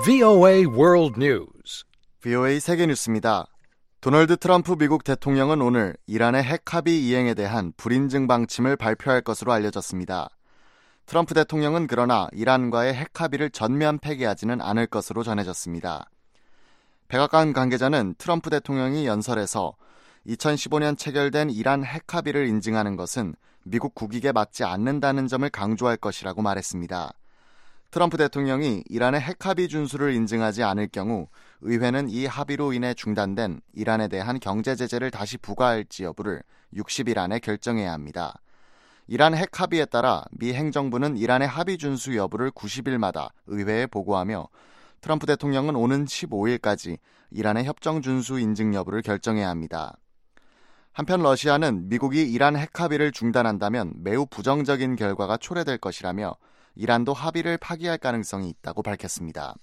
VOA World News. VOA 세계 뉴스입니다. 도널드 트럼프 미국 대통령은 오늘 이란의 핵 합의 이행에 대한 불인증 방침을 발표할 것으로 알려졌습니다. 트럼프 대통령은 그러나 이란과의 핵 합의를 전면 폐기하지는 않을 것으로 전해졌습니다. 백악관 관계자는 트럼프 대통령이 연설에서 2015년 체결된 이란 핵 합의를 인증하는 것은 미국 국익에 맞지 않는다는 점을 강조할 것이라고 말했습니다. 트럼프 대통령이 이란의 핵 합의 준수를 인증하지 않을 경우 의회는 이 합의로 인해 중단된 이란에 대한 경제 제재를 다시 부과할지 여부를 60일 안에 결정해야 합니다. 이란 핵 합의에 따라 미 행정부는 이란의 합의 준수 여부를 90일마다 의회에 보고하며 트럼프 대통령은 오는 15일까지 이란의 협정 준수 인증 여부를 결정해야 합니다. 한편 러시아는 미국이 이란 핵 합의를 중단한다면 매우 부정적인 결과가 초래될 것이라며 이란도 합의를 파기할 가능성이 있다고 밝혔습니다.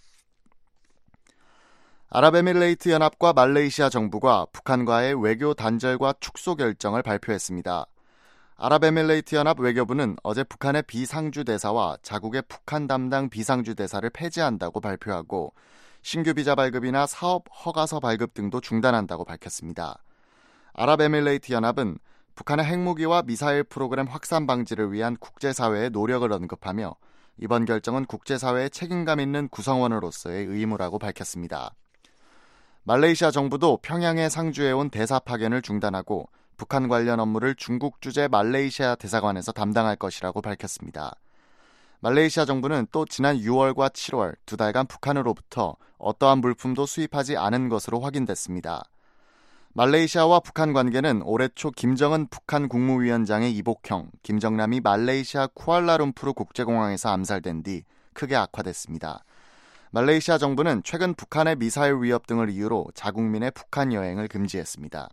아랍에미레이트 연합과 말레이시아 정부가 북한과의 외교 단절과 축소 결정을 발표했습니다. 아랍에미레이트 연합 외교부는 어제 북한의 비상주 대사와 자국의 북한 담당 비상주 대사를 폐지한다고 발표하고 신규 비자 발급이나 사업 허가서 발급 등도 중단한다고 밝혔습니다. 아랍에미레이트 연합은 북한의 핵무기와 미사일 프로그램 확산 방지를 위한 국제사회의 노력을 언급하며 이번 결정은 국제사회의 책임감 있는 구성원으로서의 의무라고 밝혔습니다. 말레이시아 정부도 평양에 상주해온 대사 파견을 중단하고 북한 관련 업무를 중국 주재 말레이시아 대사관에서 담당할 것이라고 밝혔습니다. 말레이시아 정부는 또 지난 6월과 7월 두 달간 북한으로부터 어떠한 물품도 수입하지 않은 것으로 확인됐습니다. 말레이시아와 북한 관계는 올해 초 김정은 북한 국무위원장의 이복형, 김정남이 말레이시아 쿠알라룸푸르 국제공항에서 암살된 뒤 크게 악화됐습니다. 말레이시아 정부는 최근 북한의 미사일 위협 등을 이유로 자국민의 북한 여행을 금지했습니다.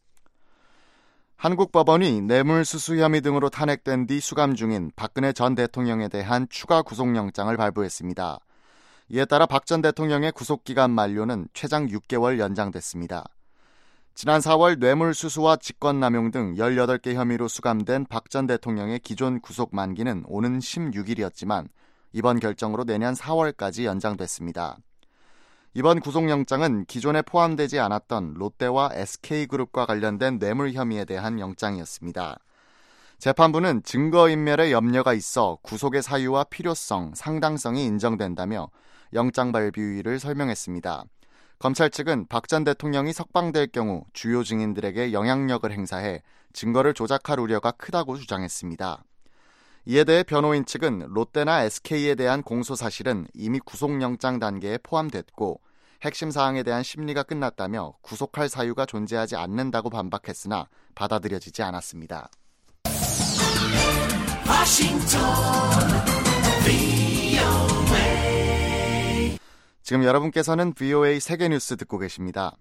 한국 법원이 뇌물수수 혐의 등으로 탄핵된 뒤 수감 중인 박근혜 전 대통령에 대한 추가 구속영장을 발부했습니다. 이에 따라 박 전 대통령의 구속기간 만료는 최장 6개월 연장됐습니다. 지난 4월 뇌물수수와 직권남용 등 18개 혐의로 수감된 박 전 대통령의 기존 구속 만기는 오는 16일이었지만 이번 결정으로 내년 4월까지 연장됐습니다. 이번 구속영장은 기존에 포함되지 않았던 롯데와 SK그룹과 관련된 뇌물 혐의에 대한 영장이었습니다. 재판부는 증거인멸에 염려가 있어 구속의 사유와 필요성, 상당성이 인정된다며 영장 발부일을 설명했습니다. 검찰 측은 박 전 대통령이 석방될 경우 주요 증인들에게 영향력을 행사해 증거를 조작할 우려가 크다고 주장했습니다. 이에 대해 변호인 측은 롯데나 SK에 대한 공소 사실은 이미 구속영장 단계에 포함됐고 핵심 사항에 대한 심리가 끝났다며 구속할 사유가 존재하지 않는다고 반박했으나 받아들여지지 않았습니다. 지금 여러분께서는 VOA 세계뉴스 듣고 계십니다.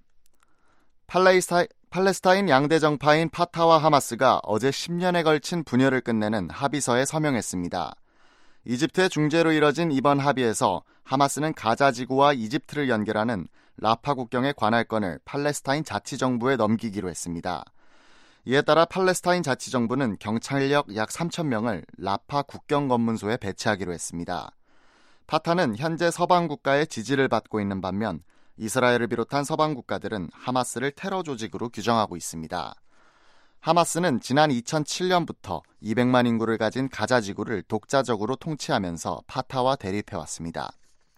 팔레스타인 양대 정파인 파타와 하마스가 어제 10년에 걸친 분열을 끝내는 합의서에 서명했습니다. 이집트의 중재로 이뤄진 이번 합의에서 하마스는 가자 지구와 이집트를 연결하는 라파 국경의 관할권을 팔레스타인 자치정부에 넘기기로 했습니다. 이에 따라 팔레스타인 자치정부는 경찰력 약 3,000명을 라파 국경검문소에 배치하기로 했습니다. 파타는 현재 서방 국가의 지지를 받고 있는 반면 이스라엘을 비롯한 서방 국가들은 하마스를 테러 조직으로 규정하고 있습니다. 하마스는 지난 2007년부터 200만 인구를 가진 가자 지구를 독자적으로 통치하면서 파타와 대립해왔습니다.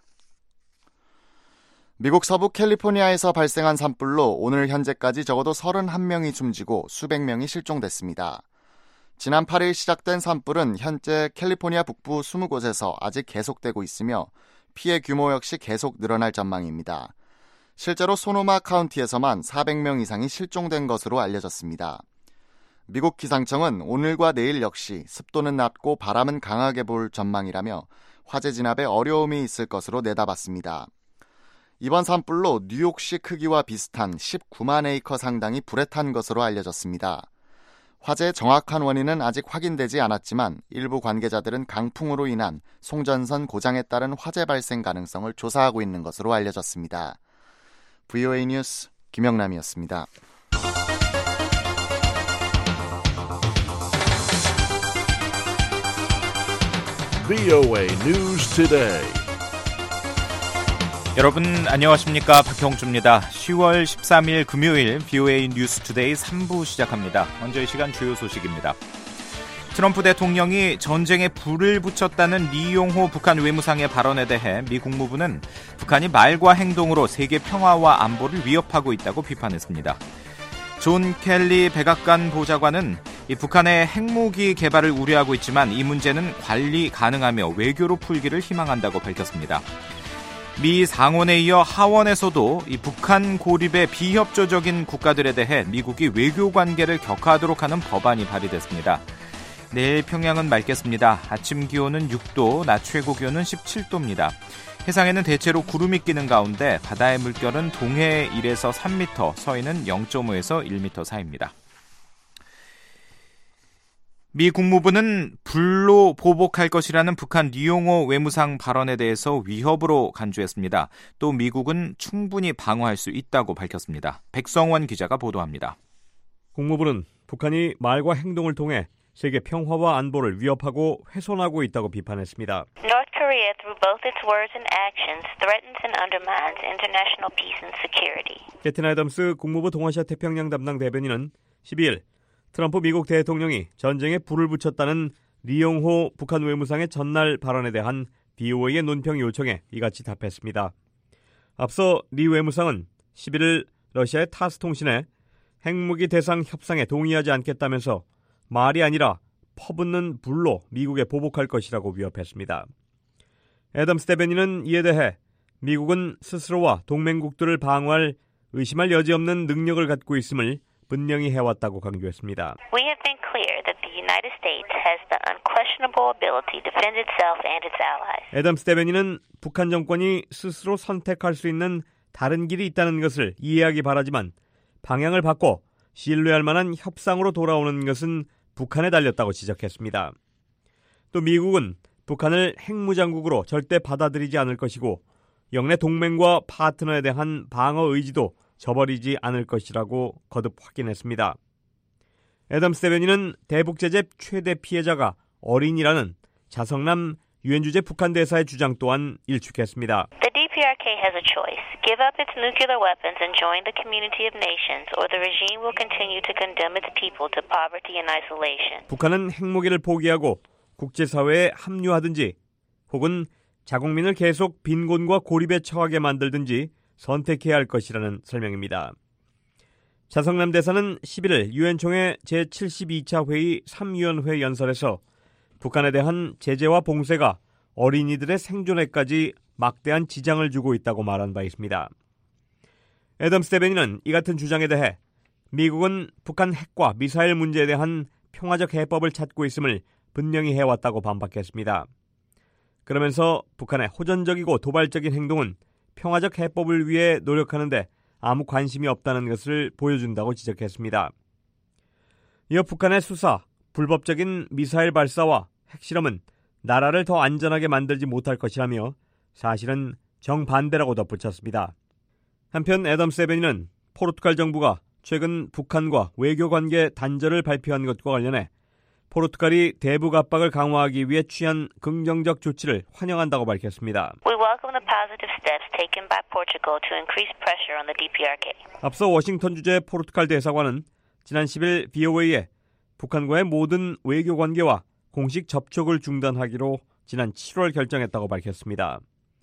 미국 서부 캘리포니아에서 발생한 산불로 오늘 현재까지 적어도 31명이 숨지고 수백 명이 실종됐습니다. 지난 8일 시작된 산불은 현재 캘리포니아 북부 20곳에서 아직 계속되고 있으며 피해 규모 역시 계속 늘어날 전망입니다. 실제로 소노마 카운티에서만 400명 이상이 실종된 것으로 알려졌습니다. 미국 기상청은 오늘과 내일 역시 습도는 낮고 바람은 강하게 불 전망이라며 화재 진압에 어려움이 있을 것으로 내다봤습니다. 이번 산불로 뉴욕시 크기와 비슷한 19만 에이커 상당이 불에 탄 것으로 알려졌습니다. 화재의 정확한 원인은 아직 확인되지 않았지만 일부 관계자들은 강풍으로 인한 송전선 고장에 따른 화재 발생 가능성을 조사하고 있는 것으로 알려졌습니다. VOA 뉴스 김영남이었습니다. VOA News Today. 여러분 안녕하십니까, 박형주입니다. 10월 13일 금요일 VOA 뉴스투데이 3부 시작합니다. 먼저 이 시간 주요 소식입니다. 트럼프 대통령이 전쟁에 불을 붙였다는 리용호 북한 외무상의 발언에 대해 미 국무부는 북한이 말과 행동으로 세계 평화와 안보를 위협하고 있다고 비판했습니다. 존 켈리 백악관 보좌관은 이 북한의 핵무기 개발을 우려하고 있지만 이 문제는 관리 가능하며 외교로 풀기를 희망한다고 밝혔습니다. 미 상원에 이어 하원에서도 이 북한 고립의 비협조적인 국가들에 대해 미국이 외교 관계를 격화하도록 하는 법안이 발의됐습니다. 내일 평양은 맑겠습니다. 아침 기온은 6도, 낮 최고 기온은 17도입니다. 해상에는 대체로 구름이 끼는 가운데 바다의 물결은 동해에 1에서 3m, 서해는 0.5에서 1m 사이입니다. 미 국무부는 불로 보복할 것이라는 북한 리용호 외무상 발언에 대해서 위협으로 간주했습니다. 또 미국은 충분히 방어할 수 있다고 밝혔습니다. 백성원 기자가 보도합니다. 국무부는 북한이 말과 행동을 통해 세계 평화와 안보를 위협하고 훼손하고 있다고 비판했습니다. North Korea, through both its words and actions, threatens and undermines international peace and security. 캐튼 애덤스 국무부 동아시아 태평양 담당 대변인은 12일 트럼프 미국 대통령이 전쟁에 불을 붙였다는 리용호 북한 외무상의 전날 발언에 대한 BOA의 논평 요청에 이같이 답했습니다. 앞서 리 외무상은 11일 러시아의 타스 통신에 핵무기 대상 협상에 동의하지 않겠다면서 말이 아니라 퍼붓는 불로 미국에 보복할 것이라고 위협했습니다. 애덤스 대변인은 이에 대해 미국은 스스로와 동맹국들을 방어할 의심할 여지 없는 능력을 갖고 있음을 분명히 해왔다고 강조했습니다. We have been clear that the United States has the unquestionable ability to defend itself and its allies. 애덤스 대변인은 북한 정권이 스스로 선택할 수 있는 다른 길이 있다는 것을 이해하기 바라지만 방향을 바꿔 신뢰할 만한 협상으로 돌아오는 것은 북한에 달렸다고 지적했습니다. 또 미국은 북한을 핵무장국으로 절대 받아들이지 않을 것이고 영내 동맹과 파트너에 대한 방어 의지도 저버리지 않을 것이라고 거듭 확인했습니다. 애덤스 대변인은 대북 제재 최대 피해자가 어린이라는 자성남 유엔 주재 북한 대사의 주장 또한 일축했습니다. The DPRK has a choice. Give up its nuclear weapons and join the community of nations, or the regime will continue to condemn its people to poverty and isolation. 북한은 핵무기를 포기하고 국제사회에 합류하든지 혹은 자국민을 계속 빈곤과 고립에 처하게 만들든지 선택해야 할 것이라는 설명입니다. 자성남 대사는 11일 유엔 총회 제72차 회의 3위원회 연설에서 북한에 대한 제재와 봉쇄가 어린이들의 생존에까지 막대한 지장을 주고 있다고 말한 바 있습니다. 애덤스 대변인은 이 같은 주장에 대해 미국은 북한 핵과 미사일 문제에 대한 평화적 해법을 찾고 있음을 분명히 해왔다고 반박했습니다. 그러면서 북한의 호전적이고 도발적인 행동은 평화적 해법을 위해 노력하는데 아무 관심이 없다는 것을 보여준다고 지적했습니다. 이어 북한의 수사, 불법적인 미사일 발사와 핵실험은 나라를 더 안전하게 만들지 못할 것이라며 사실은 정반대라고 덧붙였습니다. 한편 애덤스 대변인은 포르투갈 정부가 최근 북한과 외교관계 단절을 발표한 것과 관련해 포르투갈이 대북 압박을 강화하기 위해 취한 긍정적 조치를 환영한다고 밝혔습니다. We welcome the positive steps taken by Portugal to increase pressure on the DPRK. 앞서 워싱턴 주재 포르투갈 대사관은 지난 10일 BOA에 북한과의 모든 외교 관계와 공식 접촉을 중단하기로 지난 7월 결정했다고 밝혔습니다.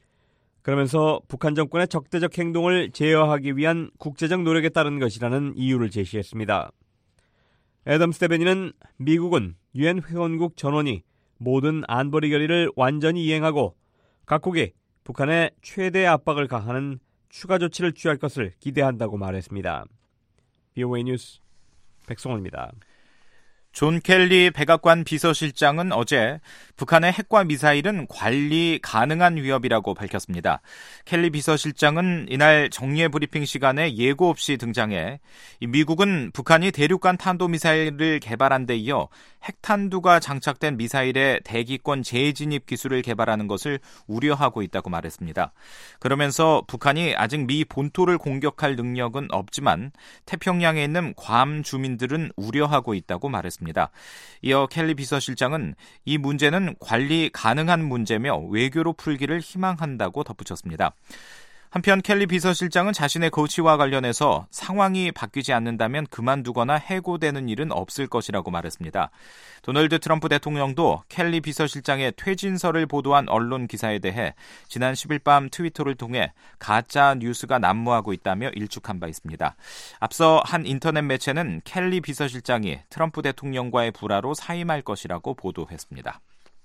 그러면서 북한 정권의 적대적 행동을 제어하기 위한 국제적 노력에 따른 것이라는 이유를 제시했습니다. 애덤스 대변인은 미국은 유엔 회원국 전원이 모든 안보리 결의를 완전히 이행하고 각국이 북한에 최대 압박을 가하는 추가 조치를 취할 것을 기대한다고 말했습니다. VOA 뉴스 백성원입니다. 존 켈리 백악관 비서실장은 어제 북한의 핵과 미사일은 관리 가능한 위협이라고 밝혔습니다. 켈리 비서실장은 이날 정례 브리핑 시간에 예고 없이 등장해 미국은 북한이 대륙간 탄도미사일을 개발한 데 이어 핵탄두가 장착된 미사일의 대기권 재진입 기술을 개발하는 것을 우려하고 있다고 말했습니다. 그러면서 북한이 아직 미 본토를 공격할 능력은 없지만 태평양에 있는 괌 주민들은 우려하고 있다고 말했습니다. 이어 켈리 비서실장은 이 문제는 관리 가능한 문제며 외교로 풀기를 희망한다고 덧붙였습니다. 한편 켈리 비서실장은 자신의 거취와 관련해서 상황이 바뀌지 않는다면 그만두거나 해고되는 일은 없을 것이라고 말했습니다. 도널드 트럼프 대통령도 켈리 비서실장의 퇴진설을 보도한 언론 기사에 대해 지난 10일 밤 트위터를 통해 가짜 뉴스가 난무하고 있다며 일축한 바 있습니다. 앞서 한 인터넷 매체는 켈리 비서실장이 트럼프 대통령과의 불화로 사임할 것이라고 보도했습니다.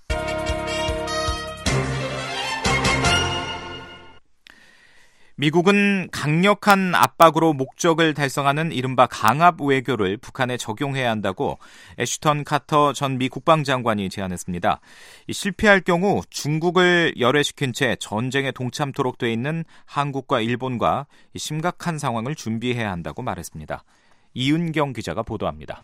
미국은 강력한 압박으로 목적을 달성하는 이른바 강압 외교를 북한에 적용해야 한다고 애슈턴 카터 전 미 국방장관이 제안했습니다. 실패할 경우 중국을 열애시킨 채 전쟁에 동참토록 돼 있는 한국과 일본과 심각한 상황을 준비해야 한다고 말했습니다. 이은경 기자가 보도합니다.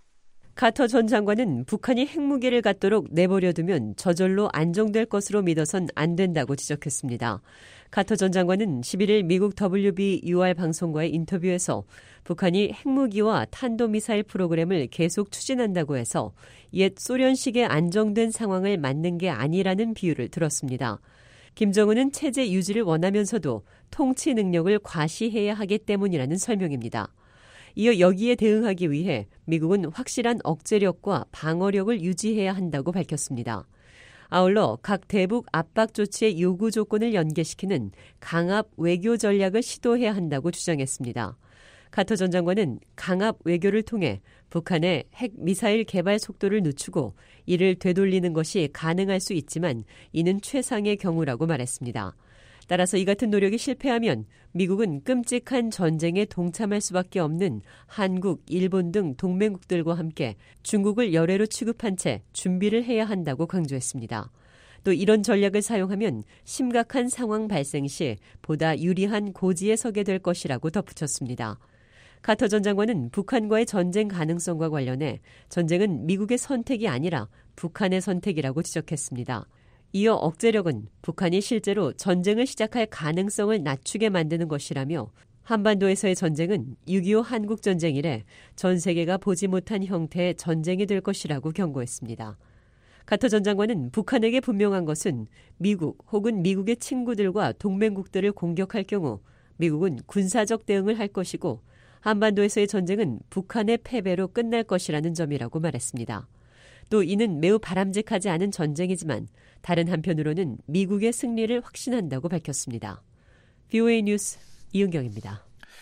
카터 전 장관은 북한이 핵무기를 갖도록 내버려두면 저절로 안정될 것으로 믿어선 안 된다고 지적했습니다. 카터 전 장관은 11일 미국 WBUR 방송과의 인터뷰에서 북한이 핵무기와 탄도미사일 프로그램을 계속 추진한다고 해서 옛 소련식의 안정된 상황을 맞는 게 아니라는 비유를 들었습니다. 김정은은 체제 유지를 원하면서도 통치 능력을 과시해야 하기 때문이라는 설명입니다. 이어 여기에 대응하기 위해 미국은 확실한 억제력과 방어력을 유지해야 한다고 밝혔습니다. 아울러 각 대북 압박 조치의 요구 조건을 연계시키는 강압 외교 전략을 시도해야 한다고 주장했습니다. 카터 전 장관은 강압 외교를 통해 북한의 핵 미사일 개발 속도를 늦추고 이를 되돌리는 것이 가능할 수 있지만 이는 최상의 경우라고 말했습니다. 따라서 이 같은 노력이 실패하면 미국은 끔찍한 전쟁에 동참할 수밖에 없는 한국, 일본 등 동맹국들과 함께 중국을 열애로 취급한 채 준비를 해야 한다고 강조했습니다. 또 이런 전략을 사용하면 심각한 상황 발생 시 보다 유리한 고지에 서게 될 것이라고 덧붙였습니다. 카터 전 장관은 북한과의 전쟁 가능성과 관련해 전쟁은 미국의 선택이 아니라 북한의 선택이라고 지적했습니다. 이어 억제력은 북한이 실제로 전쟁을 시작할 가능성을 낮추게 만드는 것이라며 한반도에서의 전쟁은 6.25 한국전쟁 이래 전 세계가 보지 못한 형태의 전쟁이 될 것이라고 경고했습니다. 카터 전 장관은 북한에게 분명한 것은 미국 혹은 미국의 친구들과 동맹국들을 공격할 경우 미국은 군사적 대응을 할 것이고 한반도에서의 전쟁은 북한의 패배로 끝날 것이라는 점이라고 말했습니다. 또 이는 매우 바람직하지 않은 전쟁이지만 다른 한편으로는 미국의 승리를 확신한다고 밝혔습니다. VOA 뉴스 이은경입니다.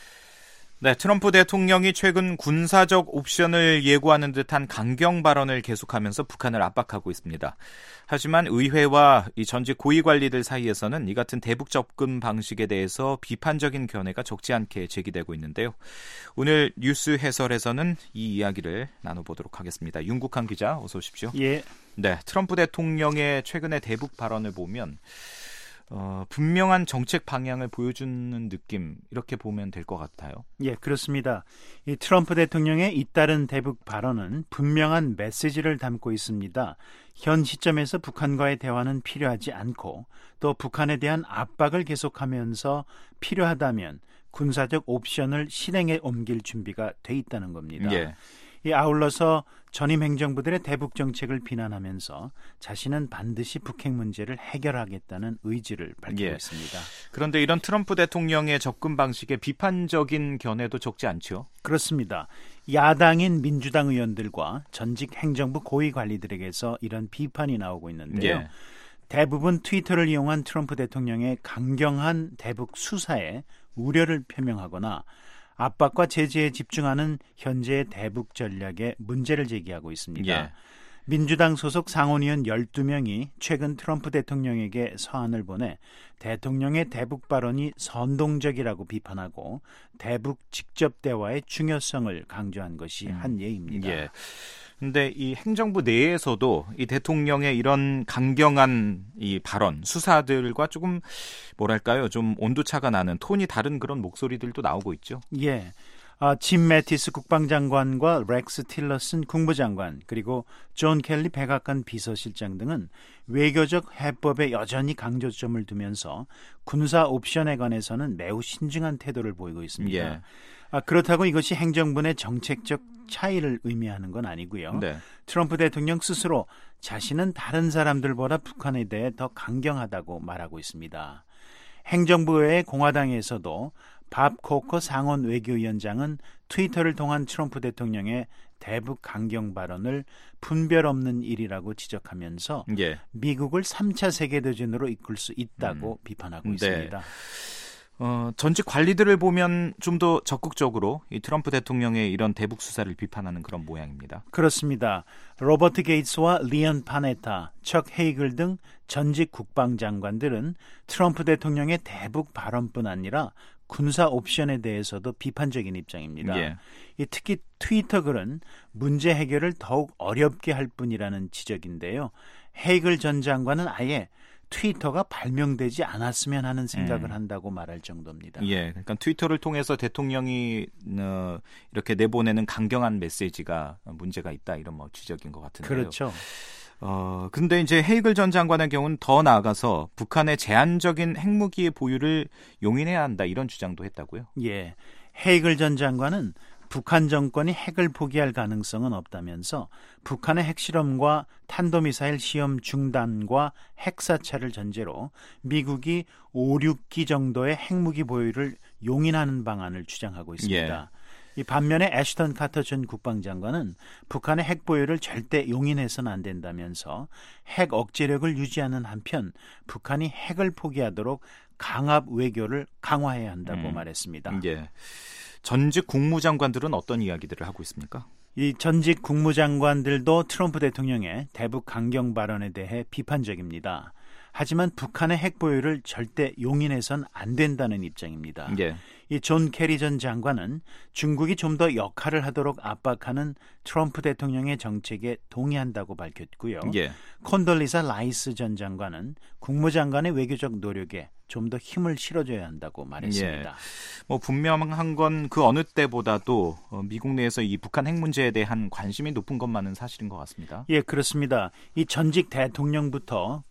네, 트럼프 대통령이 최근 군사적 옵션을 예고하는 듯한 강경 발언을 계속하면서 북한을 압박하고 있습니다. 하지만 의회와 이 전직 고위 관리들 사이에서는 이 같은 대북 접근 방식에 대해서 비판적인 견해가 적지 않게 제기되고 있는데요. 오늘 뉴스 해설에서는 이 이야기를 나눠보도록 하겠습니다. 윤국한 기자, 어서 오십시오. 예. 네, 트럼프 대통령의 최근의 대북 발언을 보면 분명한 정책 방향을 보여주는 느낌, 이렇게 보면 될 것 같아요. 예, 그렇습니다. 이 트럼프 대통령의 잇따른 대북 발언은 분명한 메시지를 담고 있습니다. 현 시점에서 북한과의 대화는 필요하지 않고 또 북한에 대한 압박을 계속하면서 필요하다면 군사적 옵션을 실행에 옮길 준비가 돼 있다는 겁니다. 예. 아울러서 전임 행정부들의 대북 정책을 비난하면서 자신은 반드시 북핵 문제를 해결하겠다는 의지를 밝히고 있습니다. 그런데 이런 트럼프 대통령의 접근 방식에 비판적인 견해도 적지 않죠? 그렇습니다. 야당인 민주당 의원들과 전직 행정부 고위 관리들에게서 이런 비판이 나오고 있는데요. 예. 대부분 트위터를 이용한 트럼프 대통령의 강경한 대북 수사에 우려를 표명하거나 압박과 제재에 집중하는 현재의 대북 전략에 문제를 제기하고 있습니다. 예. 민주당 소속 상원의원 12명이 최근 트럼프 대통령에게 서한을 보내 대통령의 대북 발언이 선동적이라고 비판하고 대북 직접 대화의 중요성을 강조한 것이 한 예입니다. 예. 근데 이 행정부 내에서도 이 대통령의 이런 강경한 이 발언, 수사들과 조금 뭐랄까요, 좀 온도차가 나는 톤이 다른 그런 목소리들도 나오고 있죠. 예. 짐 매티스 국방장관과 렉스 틸러슨 국무장관 그리고 존 켈리 백악관 비서실장 등은 외교적 해법에 여전히 강조점을 두면서 군사 옵션에 관해서는 매우 신중한 태도를 보이고 있습니다. 예. 그렇다고 이것이 행정부 내 정책적 차이를 의미하는 건 아니고요. 네. 트럼프 대통령 스스로 자신은 다른 사람들보다 북한에 대해 더 강경하다고 말하고 있습니다. 행정부 외의 공화당에서도 밥 코커 상원 외교위원장은 트위터를 통한 트럼프 대통령의 대북 강경 발언을 분별 없는 일이라고 지적하면서 예. 미국을 3차 세계대전으로 이끌 수 있다고 비판하고 있습니다. 전직 관리들을 보면 좀 더 적극적으로 이 트럼프 대통령의 이런 대북 수사를 비판하는 그런 모양입니다. 그렇습니다. 로버트 게이츠와 리언 파네타, 척 헤이글 등 전직 국방장관들은 트럼프 대통령의 대북 발언뿐 아니라 군사 옵션에 대해서도 비판적인 입장입니다. 예. 특히 트위터 글은 문제 해결을 더욱 어렵게 할 뿐이라는 지적인데요. 헤이글 전 장관은 아예 트위터가 발명되지 않았으면 하는 생각을 한다고 말할 정도입니다. 예, 그러니까 트위터를 통해서 대통령이 이렇게 내보내는 강경한 메시지가 문제가 있다 이런 지적인 것 같은데요. 그렇죠. 근데 이제 헤이글 전 장관의 경우는 더 나아가서 북한의 제한적인 핵무기의 보유를 용인해야 한다 이런 주장도 했다고요? 예, 헤이글 전 장관은 북한 정권이 핵을 포기할 가능성은 없다면서 북한의 핵실험과 탄도미사일 시험 중단과 핵사찰을 전제로 미국이 5, 6기 정도의 핵무기 보유를 용인하는 방안을 주장하고 있습니다. 예. 이 반면에 애슈턴 카터 전 국방장관은 북한의 핵 보유를 절대 용인해서는 안 된다면서 핵 억제력을 유지하는 한편 북한이 핵을 포기하도록 강압 외교를 강화해야 한다고 말했습니다. 예. 전직 국무장관들은 어떤 이야기들을 하고 있습니까? 이 전직 국무장관들도 트럼프 대통령의 대북 강경 발언에 대해 비판적입니다. 하지만 북한의 핵 보유를 절대 용인해선 안 된다는 입장입니다. 예. 이 존 캐리 전 장관은 중국이 좀 더 역할을 하도록 압박하는 트럼프 대통령의 정책에 동의한다고 밝혔고요. 예. 콘돌리사 라이스 전 장관은 국무장관의 외교적 노력에 좀 더 힘을 실어줘야 한다고 말했습니다. 예. 분명한 건 그 어느 때보다도 미국 내에서 이 북한 핵 문제에 대한 관심이 높은 것만은 사실인 것 같습니다. 예, 그렇습니다. 이 전직 대통령부터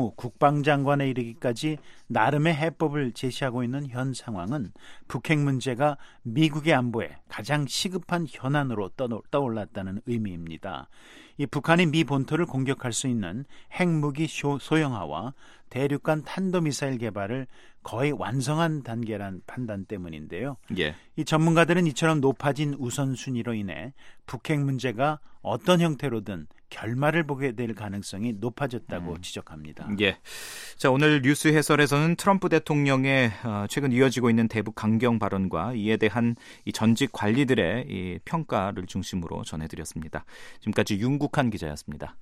국방장관에 이르기까지 나름의 해법을 제시하고 있는 현 상황은 북핵 문제가 미국의 안보에 가장 시급한 현안으로 떠올랐다는 의미입니다. 이 북한이 미 본토를 공격할 수 있는 핵무기 소형화와 대륙간 탄도미사일 개발을 거의 완성한 단계란 판단 때문인데요. 예. 이 전문가들은 이처럼 높아진 우선순위로 인해 북핵 문제가 어떤 형태로든 결말을 보게 될 가능성이 높아졌다고 지적합니다. 예. 자, 오늘 뉴스 해설에서는 트럼프 대통령의 최근 이어지고 있는 대북 강경 발언과 이에 대한 이 전직 관리들의 이 평가를 중심으로 전해드렸습니다. 지금까지 윤국한 기자였습니다.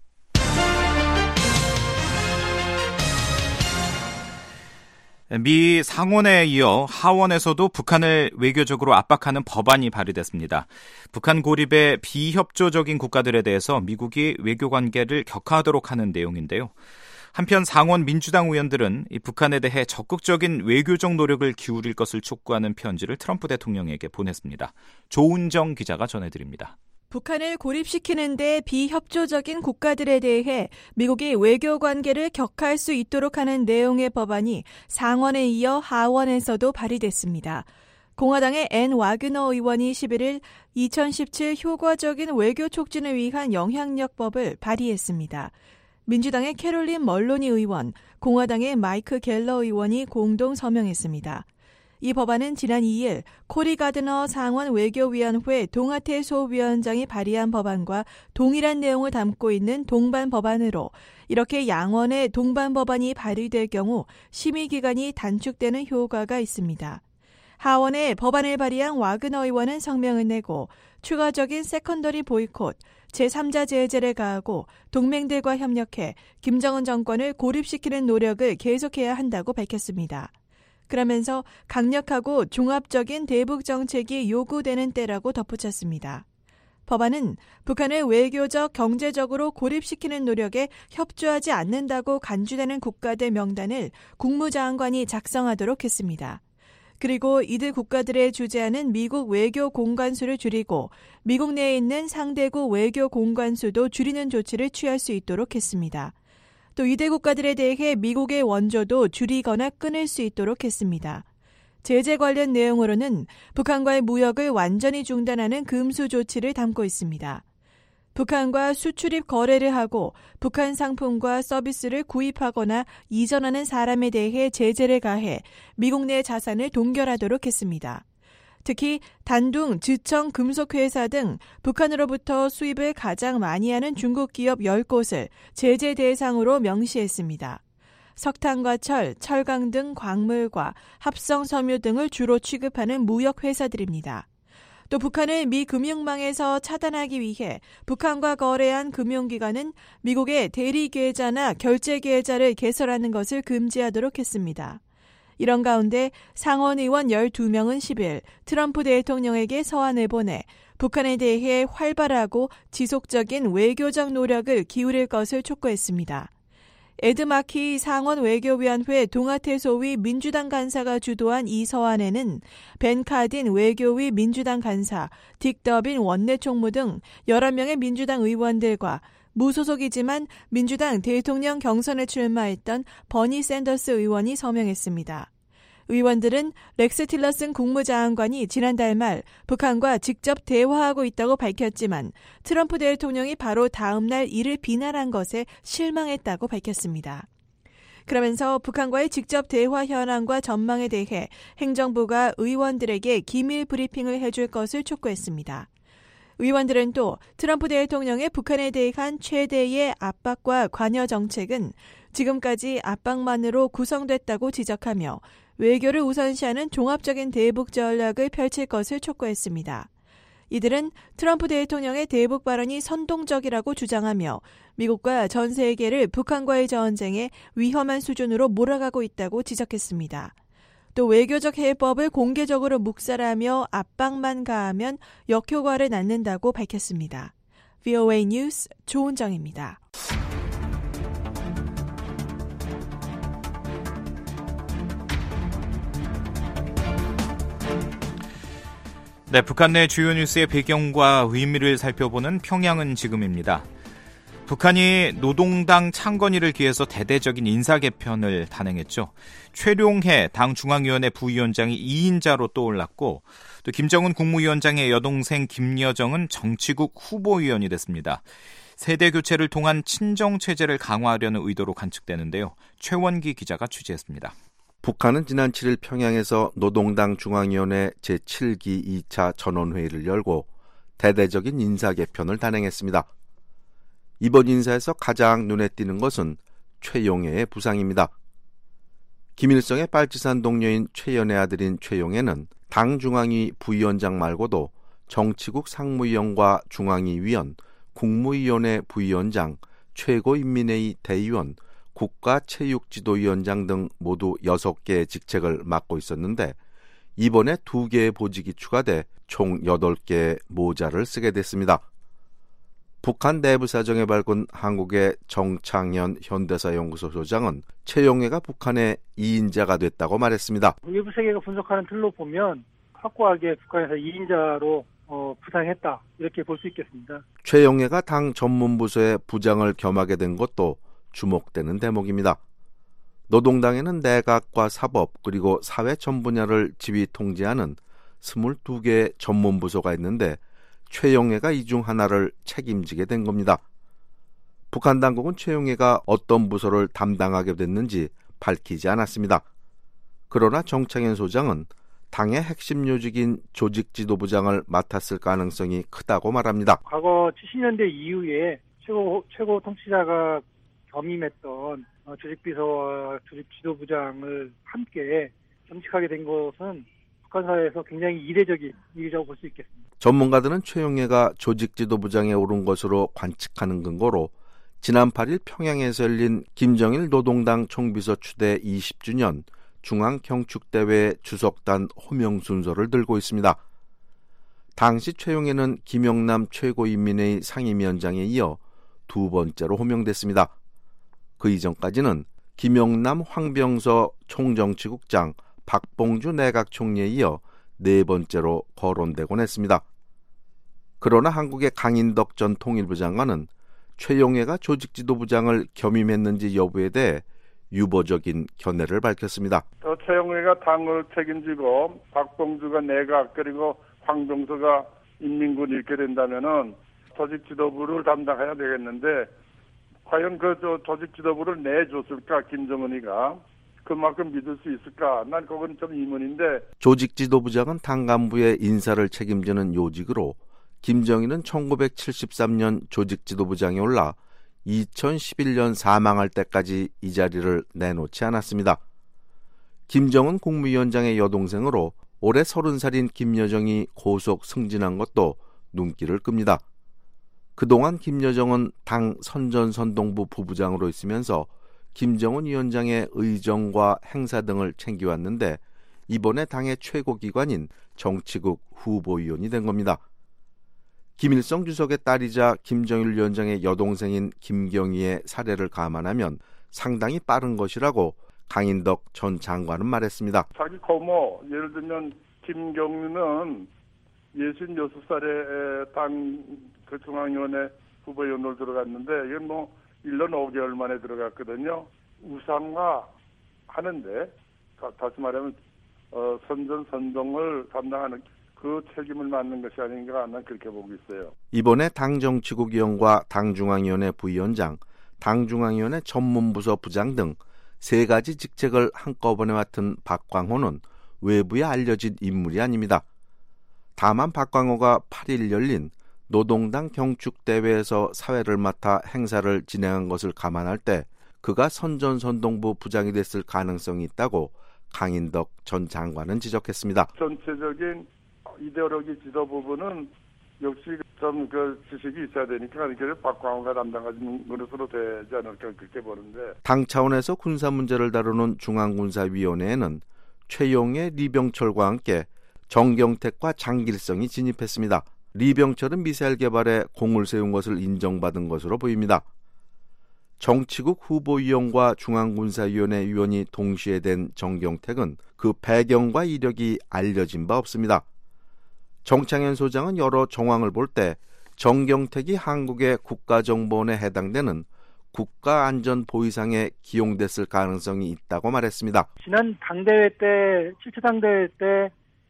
미 상원에 이어 하원에서도 북한을 외교적으로 압박하는 법안이 발의됐습니다. 북한 고립의 비협조적인 국가들에 대해서 미국이 외교관계를 격화하도록 하는 내용인데요. 한편 상원 민주당 의원들은 이 북한에 대해 적극적인 외교적 노력을 기울일 것을 촉구하는 편지를 트럼프 대통령에게 보냈습니다. 조은정 기자가 전해드립니다. 북한을 고립시키는 데 비협조적인 국가들에 대해 미국이 외교 관계를 격화할 수 있도록 하는 내용의 법안이 상원에 이어 하원에서도 발의됐습니다. 공화당의 앤 와그너 의원이 11일 2017 효과적인 외교 촉진을 위한 영향력법을 발의했습니다. 민주당의 캐롤린 멀로니 의원, 공화당의 마이크 갤러 의원이 공동 서명했습니다. 이 법안은 지난 2일 코리 가드너 상원 외교위원회 동아태 소위원장이 발의한 법안과 동일한 내용을 담고 있는 동반 법안으로 이렇게 양원의 동반 법안이 발의될 경우 심의 기간이 단축되는 효과가 있습니다. 하원에 법안을 발의한 와그너 의원은 성명을 내고 추가적인 세컨더리 보이콧, 제3자 제재를 가하고 동맹들과 협력해 김정은 정권을 고립시키는 노력을 계속해야 한다고 밝혔습니다. 그러면서 강력하고 종합적인 대북 정책이 요구되는 때라고 덧붙였습니다. 법안은 북한을 외교적, 경제적으로 고립시키는 노력에 협조하지 않는다고 간주되는 국가들 명단을 국무장관이 작성하도록 했습니다. 그리고 이들 국가들에 주재하는 미국 외교 공관수를 줄이고 미국 내에 있는 상대국 외교 공관수도 줄이는 조치를 취할 수 있도록 했습니다. 또 이들 국가들에 대해 미국의 원조도 줄이거나 끊을 수 있도록 했습니다. 제재 관련 내용으로는 북한과의 무역을 완전히 중단하는 금수 조치를 담고 있습니다. 북한과 수출입 거래를 하고 북한 상품과 서비스를 구입하거나 이전하는 사람에 대해 제재를 가해 미국 내 자산을 동결하도록 했습니다. 특히 단둥, 지청, 금속회사 등 북한으로부터 수입을 가장 많이 하는 중국 기업 10곳을 제재 대상으로 명시했습니다. 석탄과 철, 철강 등 광물과 합성 섬유 등을 주로 취급하는 무역회사들입니다. 또 북한을 미 금융망에서 차단하기 위해 북한과 거래한 금융기관은 미국의 대리계좌나 결제계좌를 개설하는 것을 금지하도록 했습니다. 이런 가운데 상원의원 12명은 10일 트럼프 대통령에게 서한을 보내 북한에 대해 활발하고 지속적인 외교적 노력을 기울일 것을 촉구했습니다. 에드 마키 상원 외교위원회 동아태소위 민주당 간사가 주도한 이 서한에는 벤 카딘 외교위 민주당 간사, 딕 더빈 원내총무 등 11명의 민주당 의원들과 무소속이지만 민주당 대통령 경선에 출마했던 버니 샌더스 의원이 서명했습니다. 의원들은 렉스 틸러슨 국무장관이 지난달 말 북한과 직접 대화하고 있다고 밝혔지만 트럼프 대통령이 바로 다음 날 이를 비난한 것에 실망했다고 밝혔습니다. 그러면서 북한과의 직접 대화 현황과 전망에 대해 행정부가 의원들에게 기밀 브리핑을 해줄 것을 촉구했습니다. 의원들은 또 트럼프 대통령의 북한에 대한 최대의 압박과 관여 정책은 지금까지 압박만으로 구성됐다고 지적하며 외교를 우선시하는 종합적인 대북 전략을 펼칠 것을 촉구했습니다. 이들은 트럼프 대통령의 대북 발언이 선동적이라고 주장하며 미국과 전 세계를 북한과의 전쟁에 위험한 수준으로 몰아가고 있다고 지적했습니다. 또 외교적 해법을 공개적으로 묵살하며 압박만 가하면 역효과를 낳는다고 밝혔습니다. VOA 뉴스 조은정입니다. 네, 북한 내 주요 뉴스의 배경과 의미를 살펴보는 평양은 지금입니다. 북한이 노동당 창건일을 기해서 대대적인 인사 개편을 단행했죠. 최룡해 당 중앙위원회 부위원장이 2인자로 떠올랐고 또 김정은 국무위원장의 여동생 김여정은 정치국 후보위원이 됐습니다. 세대 교체를 통한 친정 체제를 강화하려는 의도로 관측되는데요. 최원기 기자가 취재했습니다. 북한은 지난 7일 평양에서 노동당 중앙위원회 제7기 2차 전원회의를 열고 대대적인 인사 개편을 단행했습니다. 이번 인사에서 가장 눈에 띄는 것은 최용해의 부상입니다. 김일성의 빨치산 동료인 최연의 아들인 최용해는 당 중앙위 부위원장 말고도 정치국 상무위원과 중앙위 위원, 국무위원회 부위원장, 최고인민회의 대의원, 국가체육지도위원장 등 모두 6개의 직책을 맡고 있었는데 이번에 2개의 보직이 추가돼 총 8개의 모자를 쓰게 됐습니다. 북한 내부 사정에 밝은 한국의 정창현 현대사연구소 소장은 최용해가 북한의 2인자가 됐다고 말했습니다. 외부 세계가 분석하는 틀로 보면 확고하게 북한에서 2인자로 부상했다 이렇게 볼 수 있겠습니다. 최용해가 당 전문부서의 부장을 겸하게 된 것도 주목되는 대목입니다. 노동당에는 내각과 사법 그리고 사회 전 분야를 지휘 통제하는 22개의 전문부서가 있는데 최용해가 이 중 하나를 책임지게 된 겁니다. 북한 당국은 최용해가 어떤 부서를 담당하게 됐는지 밝히지 않았습니다. 그러나 정창현 소장은 당의 핵심 요직인 조직지도부장을 맡았을 가능성이 크다고 말합니다. 과거 70년대 이후에 최고 통치자가 겸임했던 조직비서와 조직지도부장을 함께 겸직하게 된 것은 북한 사회에서 굉장히 이례적인 일이라고 볼 수 있겠습니다. 전문가들은 최용해가 조직지도부장에 오른 것으로 관측하는 근거로 지난 8일 평양에서 열린 김정일 노동당 총비서 추대 20주년 중앙경축대회 주석단 호명 순서를 들고 있습니다. 당시 최용해는 김영남 최고인민회의 상임위원장에 이어 2번째로 호명됐습니다. 그 이전까지는 김영남 황병서 총정치국장, 박봉주 내각총리에 이어 4번째로 거론되곤 했습니다. 그러나 한국의 강인덕 전 통일부 장관은 최용해가 조직지도부장을 겸임했는지 여부에 대해 유보적인 견해를 밝혔습니다. 최용해가 당을 책임지고 박봉주가 내각 그리고 황병서가 인민군 잃게 된다면은 조직 지도부를 담당해야 되겠는데 과연 그 조직 지도부를 내줬을까 김정은이가 그만큼 믿을 수 있을까? 난 그건 좀 의문인데. 조직 지도부장은 당 간부의 인사를 책임지는 요직으로 김정일은 1973년 조직 지도부장에 올라 2011년 사망할 때까지 이 자리를 내놓지 않았습니다. 김정은 국무위원장의 여동생으로 올해 30살인 김여정이 고속 승진한 것도 눈길을 끕니다. 그동안 김여정은 당 선전선동부 부부장으로 있으면서 김정은 위원장의 의정과 행사 등을 챙겨왔는데 이번에 당의 최고기관인 정치국 후보위원이 된 겁니다. 김일성 주석의 딸이자 김정일 위원장의 여동생인 김경희의 사례를 감안하면 상당히 빠른 것이라고 강인덕 전 장관은 말했습니다. 자기 고모, 예를 들면 김경희는 66살에 당 그 중앙위원회 후보위원으로 들어갔는데 이건 뭐 1년 5개월 만에 들어갔거든요. 우상화 하는데 다시 말하면 선전선동을 담당하는 그 책임을 맡는 것이 아닌가 난 그렇게 보고 있어요. 이번에 당정치국위원과 당중앙위원회 부위원장, 당중앙위원회 전문부서 부장 등 3가지 직책을 한꺼번에 맡은 박광호는 외부에 알려진 인물이 아닙니다. 다만 박광호가 8일 열린 노동당 경축대회에서 사회를 맡아 행사를 진행한 것을 감안할 때 그가 선전선동부 부장이 됐을 가능성이 있다고 강인덕 전 장관은 지적했습니다. 전체적인 이데올로기 지도 부분은 역시 좀 그 지식이 있어야 되니까 그래서 박광호가 담당하는 것으로 되지 않을까 그렇게 보는데. 당 차원에서 군사 문제를 다루는 중앙군사위원회에는 최용해, 리병철과 함께 정경택과 장길성이 진입했습니다. 리병철은 미사일 개발에 공을 세운 것을 인정받은 것으로 보입니다. 정치국 후보위원과 중앙군사위원회 위원이 동시에 된 정경택은 그 배경과 이력이 알려진 바 없습니다. 정창현 소장은 여러 정황을 볼 때 정경택이 한국의 국가정보원에 해당되는 국가안전보위상에 기용됐을 가능성이 있다고 말했습니다. 지난 당대회 때, 7차 당대회 때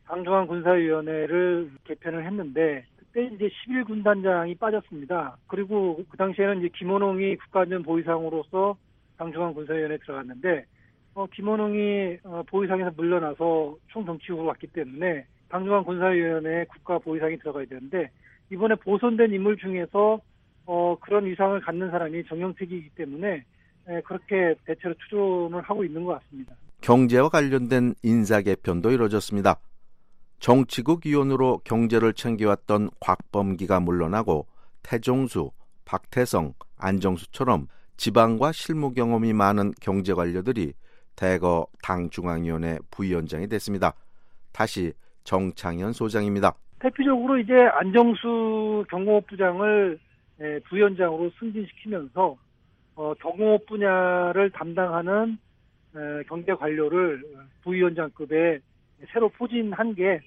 당중앙군사위원회를 개편을 했는데 그때 이제 11군단장이 빠졌습니다. 그리고 그 당시에는 이제 김원홍이 국가안전보위상으로서 당중앙군사위원회에 들어갔는데 김원홍이 보위상에서 물러나서 총정치국으로 왔기 때문에 당중앙군사위원회에 국가보위상이 들어가야 되는데 이번에 보선된 인물 중에서 그런 위상을 갖는 사람이 정경택이기 때문에 그렇게 대체로 추존을 하고 있는 것 같습니다. 경제와 관련된 인사 개편도 이뤄졌습니다. 정치국 위원으로 경제를 챙겨왔던 곽범기가 물러나고 태종수, 박태성, 안정수처럼 지방과 실무 경험이 많은 경제 관료들이 대거 당중앙위원회 부위원장이 됐습니다. 다시 정창현 소장입니다. 대표적으로 이제 안정수 경공업 부장을 부위원장으로 승진시키면서 경공업 분야를 담당하는 경제 관료를 부위원장급에 새로 포진한 게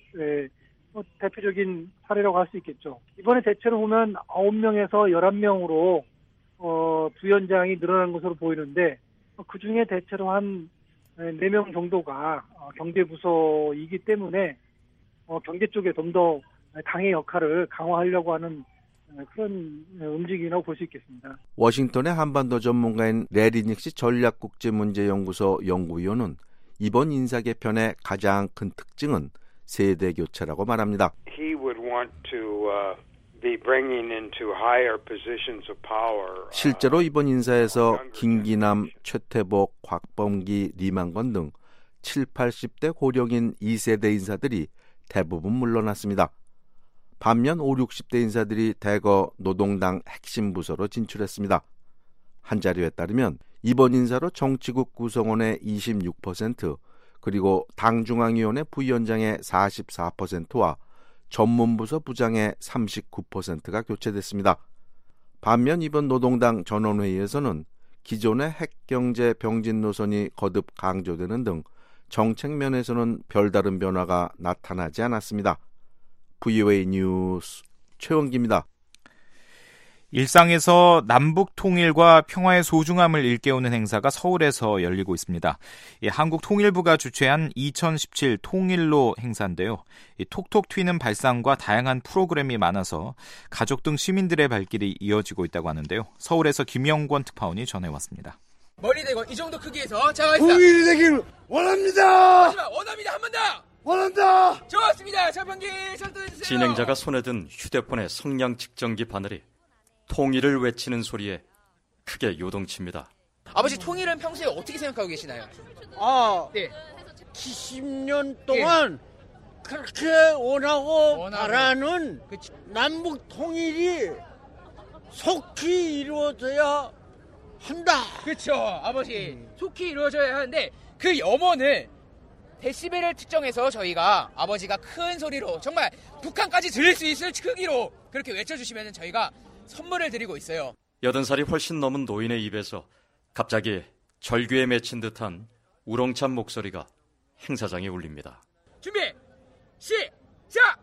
대표적인 사례라고 할 수 있겠죠. 이번에 대체로 보면 9명에서 11명으로 부위원장이 늘어난 것으로 보이는데 그중에 대체로 한 4명 정도가 경제부서이기 때문에 경제 쪽에 좀 더 당의 역할을 강화하려고 하는 그런 움직임이라고 볼 수 있겠습니다. 워싱턴의 한반도 전문가인 레리닉시 전략국제문제연구소 연구위원은 이번 인사 개편의 가장 큰 특징은 세대 교체라고 말합니다. He would want to be bringing into higher positions of power. 실제로 이번 인사에서 김기남, 최태복, 곽범기, 리만건 등 7, 80대 고령인 2세대 인사들이 대부분 물러났습니다. 반면 5, 60대 인사들이 대거 노동당 핵심 부서로 진출했습니다. 한 자료에 따르면 이번 인사로 정치국 구성원의 26% 그리고 당중앙위원회 부위원장의 44%와 전문부서 부장의 39%가 교체됐습니다. 반면 이번 노동당 전원회의에서는 기존의 핵경제 병진 노선이 거듭 강조되는 등 정책 면에서는 별다른 변화가 나타나지 않았습니다. VOA 뉴스 최원기입니다. 일상에서 남북 통일과 평화의 소중함을 일깨우는 행사가 서울에서 열리고 있습니다. 한국통일부가 주최한 2017 통일로 행사인데요. 톡톡 튀는 발상과 다양한 프로그램이 많아서 가족 등 시민들의 발길이 이어지고 있다고 하는데요. 서울에서 김영권 특파원이 전해왔습니다. 머리 대고 이 정도 크기에서 자가있다. 통일이 되길 원합니다. 하지만 원합니다. 한 번 더. 원한다. 좋았습니다. 자판기 설득해주세요. 진행자가 손에 든 휴대폰의 성량 측정기 바늘이 통일을 외치는 소리에 크게 요동칩니다. 아버지 통일은 평소에 어떻게 생각하고 계시나요? 네. 70년 동안 그렇게 원하고 바라는 남북 통일이 속히 이루어져야 한다. 그렇죠. 아버지 속히 이루어져야 하는데 그 염원을 데시벨을 측정해서 저희가 아버지가 큰 소리로 정말 북한까지 들릴 수 있을 크기로 그렇게 외쳐주시면 저희가 선물을 드리고 있어요. 80살이 훨씬 넘은 노인의 입에서 갑자기 절규에 맺힌 듯한 우렁찬 목소리가 행사장에 울립니다. 준비 시작!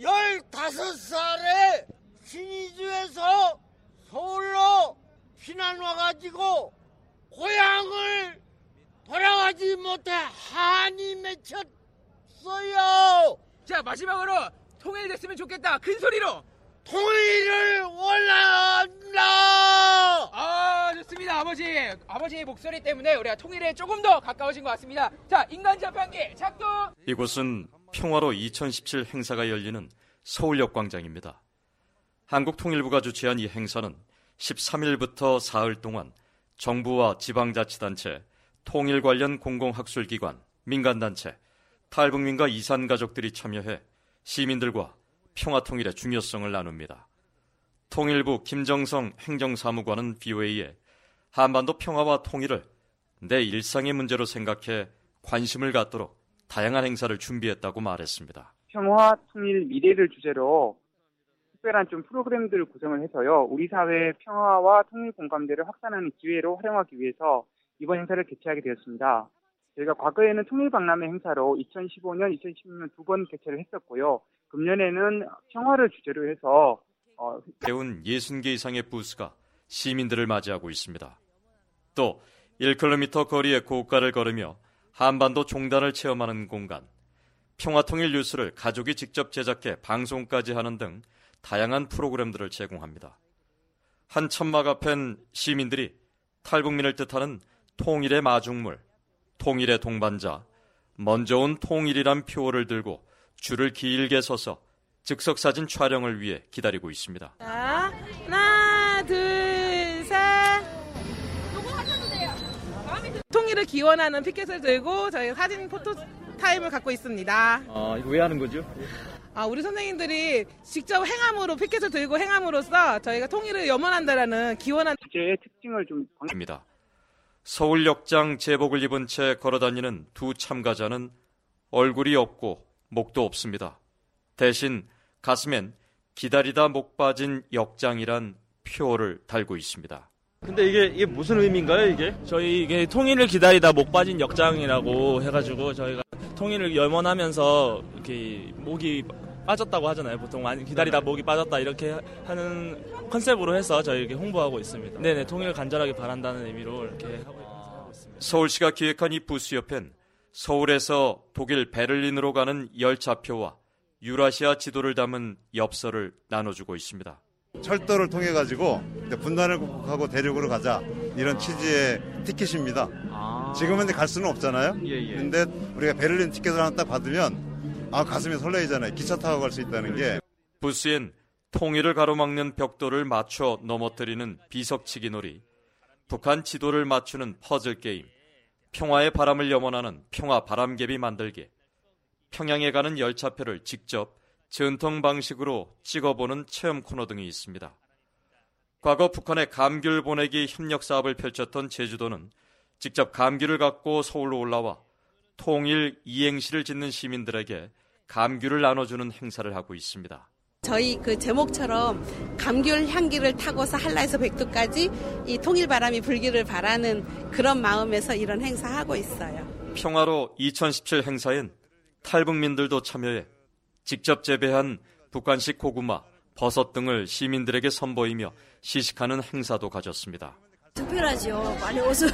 15살에 신의주에서 서울로 피난 와가지고 고향을 돌아가지 못해 한이 맺혔어요. 자, 마지막으로 통일됐으면 좋겠다. 큰 소리로 통일을 원한다. 좋습니다. 아버지의 목소리 때문에 우리가 통일에 조금 더 가까워진 것 같습니다. 자, 인간 자판기 작동. 이곳은 평화로 2017 행사가 열리는 서울역 광장입니다. 한국통일부가 주최한 이 행사는 13일부터 사흘 동안 정부와 지방자치단체, 통일 관련 공공학술기관, 민간단체, 탈북민과 이산가족들이 참여해 시민들과 평화통일의 중요성을 나눕니다. 통일부 김정성 행정사무관은 BOA에 한반도 평화와 통일을 내 일상의 문제로 생각해 관심을 갖도록 다양한 행사를 준비했다고 말했습니다. 평화, 통일, 미래를 주제로 특별한 좀 프로그램들을 구성을 해서요. 우리 사회의 평화와 통일 공감대를 확산하는 기회로 활용하기 위해서 이번 행사를 개최하게 되었습니다. 저희가 과거에는 통일박람회 행사로 2015년, 2016년 두 번 개최를 했었고요. 금년에는 평화를 주제로 해서 배운 60개 이상의 부스가 시민들을 맞이하고 있습니다. 또 1km 거리의 고가를 걸으며 한반도 종단을 체험하는 공간, 평화통일 뉴스를 가족이 직접 제작해 방송까지 하는 등 다양한 프로그램들을 제공합니다. 한 천막 앞엔 시민들이 탈북민을 뜻하는 통일의 마중물, 통일의 동반자, 먼저 온 통일이란 표어를 들고 줄을 길게 서서 즉석사진 촬영을 위해 기다리고 있습니다. 자, 하나, 둘, 셋. 통일을 기원하는 피켓을 들고 저희 사진 포토 타임을 갖고 있습니다. 이거 왜 하는 거죠? 우리 선생님들이 직접 행함으로 피켓을 들고 행함으로써 저희가 통일을 염원한다라는 기원한 주제의 특징을 좀 입니다. 서울역장 제복을 입은 채 걸어다니는 두 참가자는 얼굴이 없고 목도 없습니다. 대신 가슴엔 기다리다 목 빠진 역장이란 표어를 달고 있습니다. 근데 이게 무슨 의미인가요, 이게? 저희 이게 통일을 기다리다 목 빠진 역장이라고 해가지고 저희가 통일을 염원하면서 이렇게 목이 빠졌다고 하잖아요. 보통 많이 기다리다 목이 빠졌다 이렇게 하는 컨셉으로 해서 저희 이렇게 홍보하고 있습니다. 네네, 통일을 간절하게 바란다는 의미로 이렇게 하고 있습니다. 서울시가 기획한 이 부스 옆엔 서울에서 독일 베를린으로 가는 열차표와 유라시아 지도를 담은 엽서를 나눠주고 있습니다. 철도를 통해 가지고 분단을 극복하고 대륙으로 가자 이런 취지의 티켓입니다. 지금은 갈 수는 없잖아요. 근데 우리가 베를린 티켓을 하나 딱 받으면 가슴이 설레이잖아요. 기차 타고 갈 수 있다는 게. 부스엔 통일을 가로막는 벽돌을 맞춰 넘어뜨리는 비석치기 놀이, 북한 지도를 맞추는 퍼즐 게임, 평화의 바람을 염원하는 평화 바람개비 만들기, 평양에 가는 열차표를 직접 전통 방식으로 찍어보는 체험 코너 등이 있습니다. 과거 북한의 감귤 보내기 협력 사업을 펼쳤던 제주도는 직접 감귤을 갖고 서울로 올라와 통일 이행시를 짓는 시민들에게 감귤을 나눠주는 행사를 하고 있습니다. 저희 그 제목처럼 감귤 향기를 타고서 한라에서 백두까지 이 통일 바람이 불기를 바라는 그런 마음에서 이런 행사하고 있어요. 평화로 2017 행사엔 탈북민들도 참여해 직접 재배한 북한식 고구마, 버섯 등을 시민들에게 선보이며 시식하는 행사도 가졌습니다. 특별하죠. 빨리 어서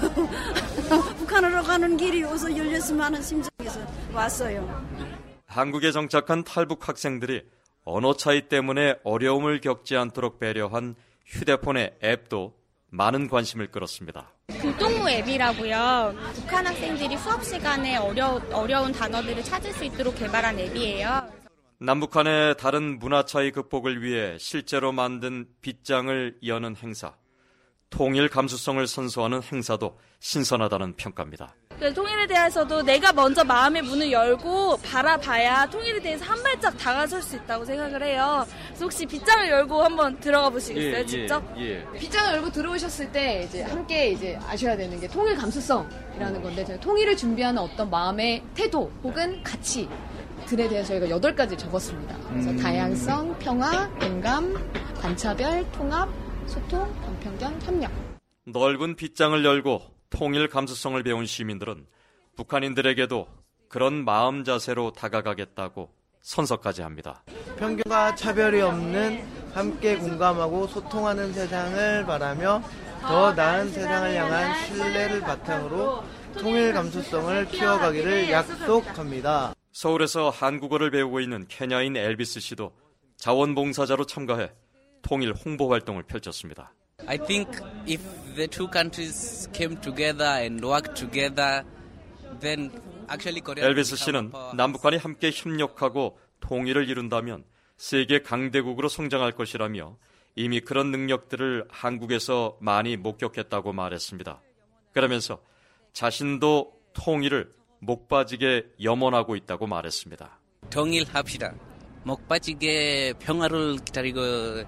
북한으로 가는 길이 어서 열렸으면 하는 심정에서 왔어요. 한국에 정착한 탈북 학생들이 언어 차이 때문에 어려움을 겪지 않도록 배려한 휴대폰의 앱도 많은 관심을 끌었습니다. 교동무 앱이라고요. 북한 학생들이 수업 시간에 어려운 단어들을 찾을 수 있도록 개발한 앱이에요. 남북한의 다른 문화 차이 극복을 위해 실제로 만든 빗장을 여는 행사, 통일 감수성을 선서하는 행사도 신선하다는 평가입니다. 통일에 대해서도 내가 먼저 마음의 문을 열고 바라봐야 통일에 대해서 한 발짝 다가설 수 있다고 생각을 해요. 그래서 혹시 빗장을 열고 한번 들어가 보시겠어요, 직접? 빗장을 열고 들어오셨을 때 이제 함께 이제 아셔야 되는 게 통일 감수성이라는 건데, 저희 통일을 준비하는 어떤 마음의 태도 혹은 가치들에 대해서 저희가 8가지 적었습니다. 그래서 다양성, 평화, 공감, 반차별, 통합, 소통, 반편견, 협력. 넓은 빗장을 열고 통일 감수성을 배운 시민들은 북한인들에게도 그런 마음 자세로 다가가겠다고 선서까지 합니다. 편견과 차별이 없는 함께 공감하고 소통하는 세상을 바라며 더 나은 세상을 향한 신뢰를 바탕으로 통일 감수성을 키워가기를 약속합니다. 서울에서 한국어를 배우고 있는 케냐인 엘비스 씨도 자원봉사자로 참가해 통일 홍보 활동을 펼쳤습니다. I think if the two countries came together and worked together, then actually Korea. 엘비스 씨는 남북한이 함께 협력하고 통일을 이룬다면 세계 강대국으로 성장할 것이라며 이미 그런 능력들을 한국에서 많이 목격했다고 말했습니다. 그러면서 자신도 통일을 목 빠지게 염원하고 있다고 말했습니다. 통일합시다. 목 빠지게 평화를 기다리고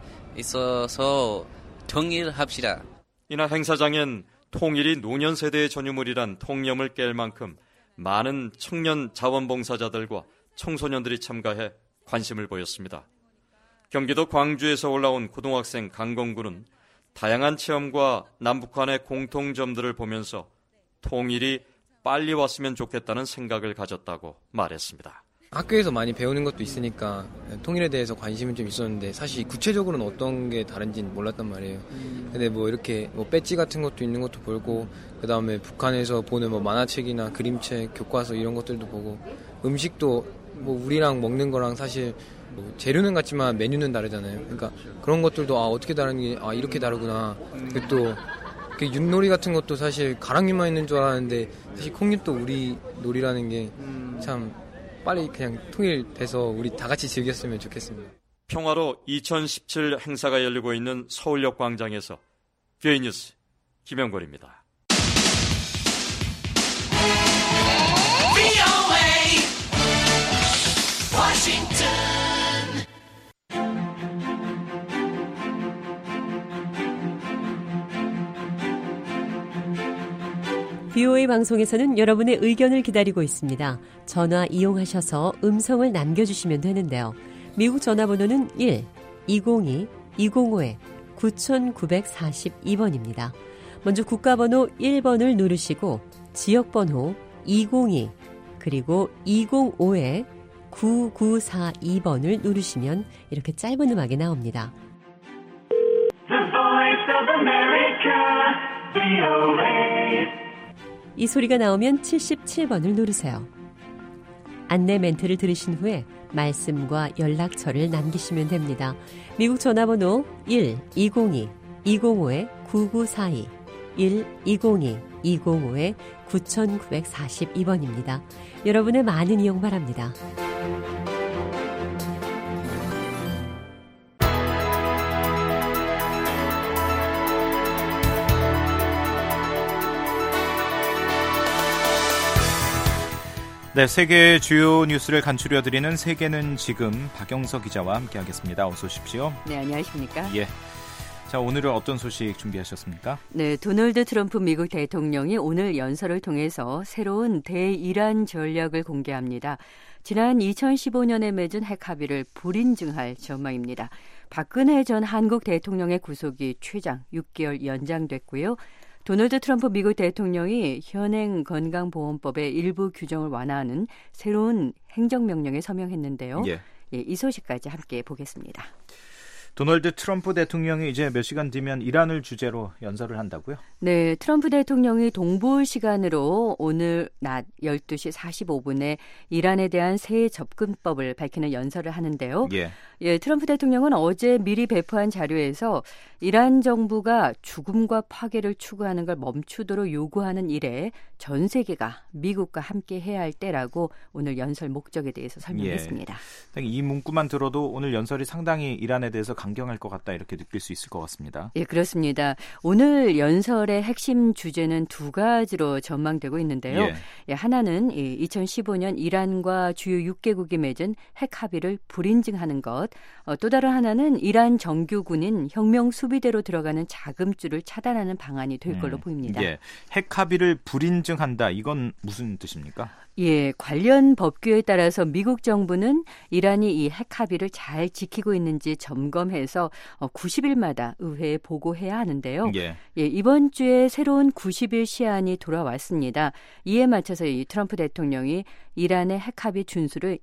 있어서 통일합시다. 이날 행사장엔 통일이 노년 세대의 전유물이란 통념을 깰 만큼 많은 청년 자원봉사자들과 청소년들이 참가해 관심을 보였습니다. 경기도 광주에서 올라온 고등학생 강건구는 다양한 체험과 남북한의 공통점들을 보면서 통일이 빨리 왔으면 좋겠다는 생각을 가졌다고 말했습니다. 학교에서 많이 배우는 것도 있으니까 통일에 대해서 관심은 좀 있었는데 사실 구체적으로는 어떤 게 다른지는 몰랐단 말이에요. 근데 뭐 이렇게 뭐 배지 같은 것도 있는 것도 보고, 그 다음에 북한에서 보는 뭐 만화책이나 그림책, 교과서 이런 것들도 보고, 음식도 뭐 우리랑 먹는 거랑 사실 뭐 재료는 같지만 메뉴는 다르잖아요. 그러니까 그런 것들도 어떻게 다른지 이렇게 다르구나. 또 윷놀이 같은 것도 사실 가랑이만 있는 줄 알았는데 사실 콩잎도 우리 놀이라는 게 참 빨리 그냥 통일돼서 우리 다 같이 즐겼으면 좋겠습니다. 평화로 2017 행사가 열리고 있는 서울역 광장에서 VOA 뉴스 김영걸입니다. VOA 방송에서는 여러분의 의견을 기다리고 있습니다. 전화 이용하셔서 음성을 남겨주시면 되는데요. 미국 전화번호는 1-202-205-9942번입니다. 먼저 국가번호 1번을 누르시고 지역번호 202 그리고 205-9942번을 누르시면 이렇게 짧은 음악이 나옵니다. The Voice of America, VOA. 이 소리가 나오면 77번을 누르세요. 안내 멘트를 들으신 후에 말씀과 연락처를 남기시면 됩니다. 미국 전화번호 1-202-205-9942 1-202-205-9942번입니다. 여러분의 많은 이용 바랍니다. 네, 세계 주요 뉴스를 간추려드리는 세계는 지금 박영서 기자와 함께하겠습니다. 어서 오십시오. 네, 안녕하십니까? 예. 자, 오늘은 어떤 소식 준비하셨습니까? 네, 도널드 트럼프 미국 대통령이 오늘 연설을 통해서 새로운 대이란 전략을 공개합니다. 지난 2015년에 맺은 핵 합의를 불인증할 전망입니다. 박근혜 전 한국 대통령의 구속이 최장 6개월 연장됐고요. 도널드 트럼프 미국 대통령이 현행 건강보험법의 일부 규정을 완화하는 새로운 행정명령에 서명했는데요. 예, 이 소식까지 함께 보겠습니다. 도널드 트럼프 대통령이 이제 몇 시간 뒤면 이란을 주제로 연설을 한다고요? 네, 트럼프 대통령이 동부 시간으로 오늘 낮 12시 45분에 이란에 대한 새 접근법을 밝히는 연설을 하는데요. 예, 트럼프 대통령은 어제 미리 배포한 자료에서 이란 정부가 죽음과 파괴를 추구하는 걸 멈추도록 요구하는 일에 전 세계가 미국과 함께 해야 할 때라고 오늘 연설 목적에 대해서 설명했습니다. 이 문구만 들어도 오늘 연설이 상당히 이란에 대해서 강경할 것 같다 이렇게 느낄 수 있을 것 같습니다. 예, 그렇습니다. 오늘 연설의 핵심 주제는 두 가지로 전망되고 있는데요. 예, 하나는 2015년 이란과 주요 6개국이 맺은 핵 합의를 불인증하는 것, 또 다른 하나는 이란 정규군인 혁명 수비대로 들어가는 자금줄을 차단하는 방안이 될 걸로 보입니다. 예, 핵 합의를 불인증한다. 이건 무슨 뜻입니까? 예, 관련 법규에 따라서 미국 정부는 이란이 이 핵 합의를 잘 지키고 있는지 점검해서 90일마다 의회에 보고해야 하는데요. 예, 이번 주에 새로운 90일 시한이 돌아왔습니다. 이에 맞춰서 이 트럼프 대통령이 이란의 핵 합의 준수를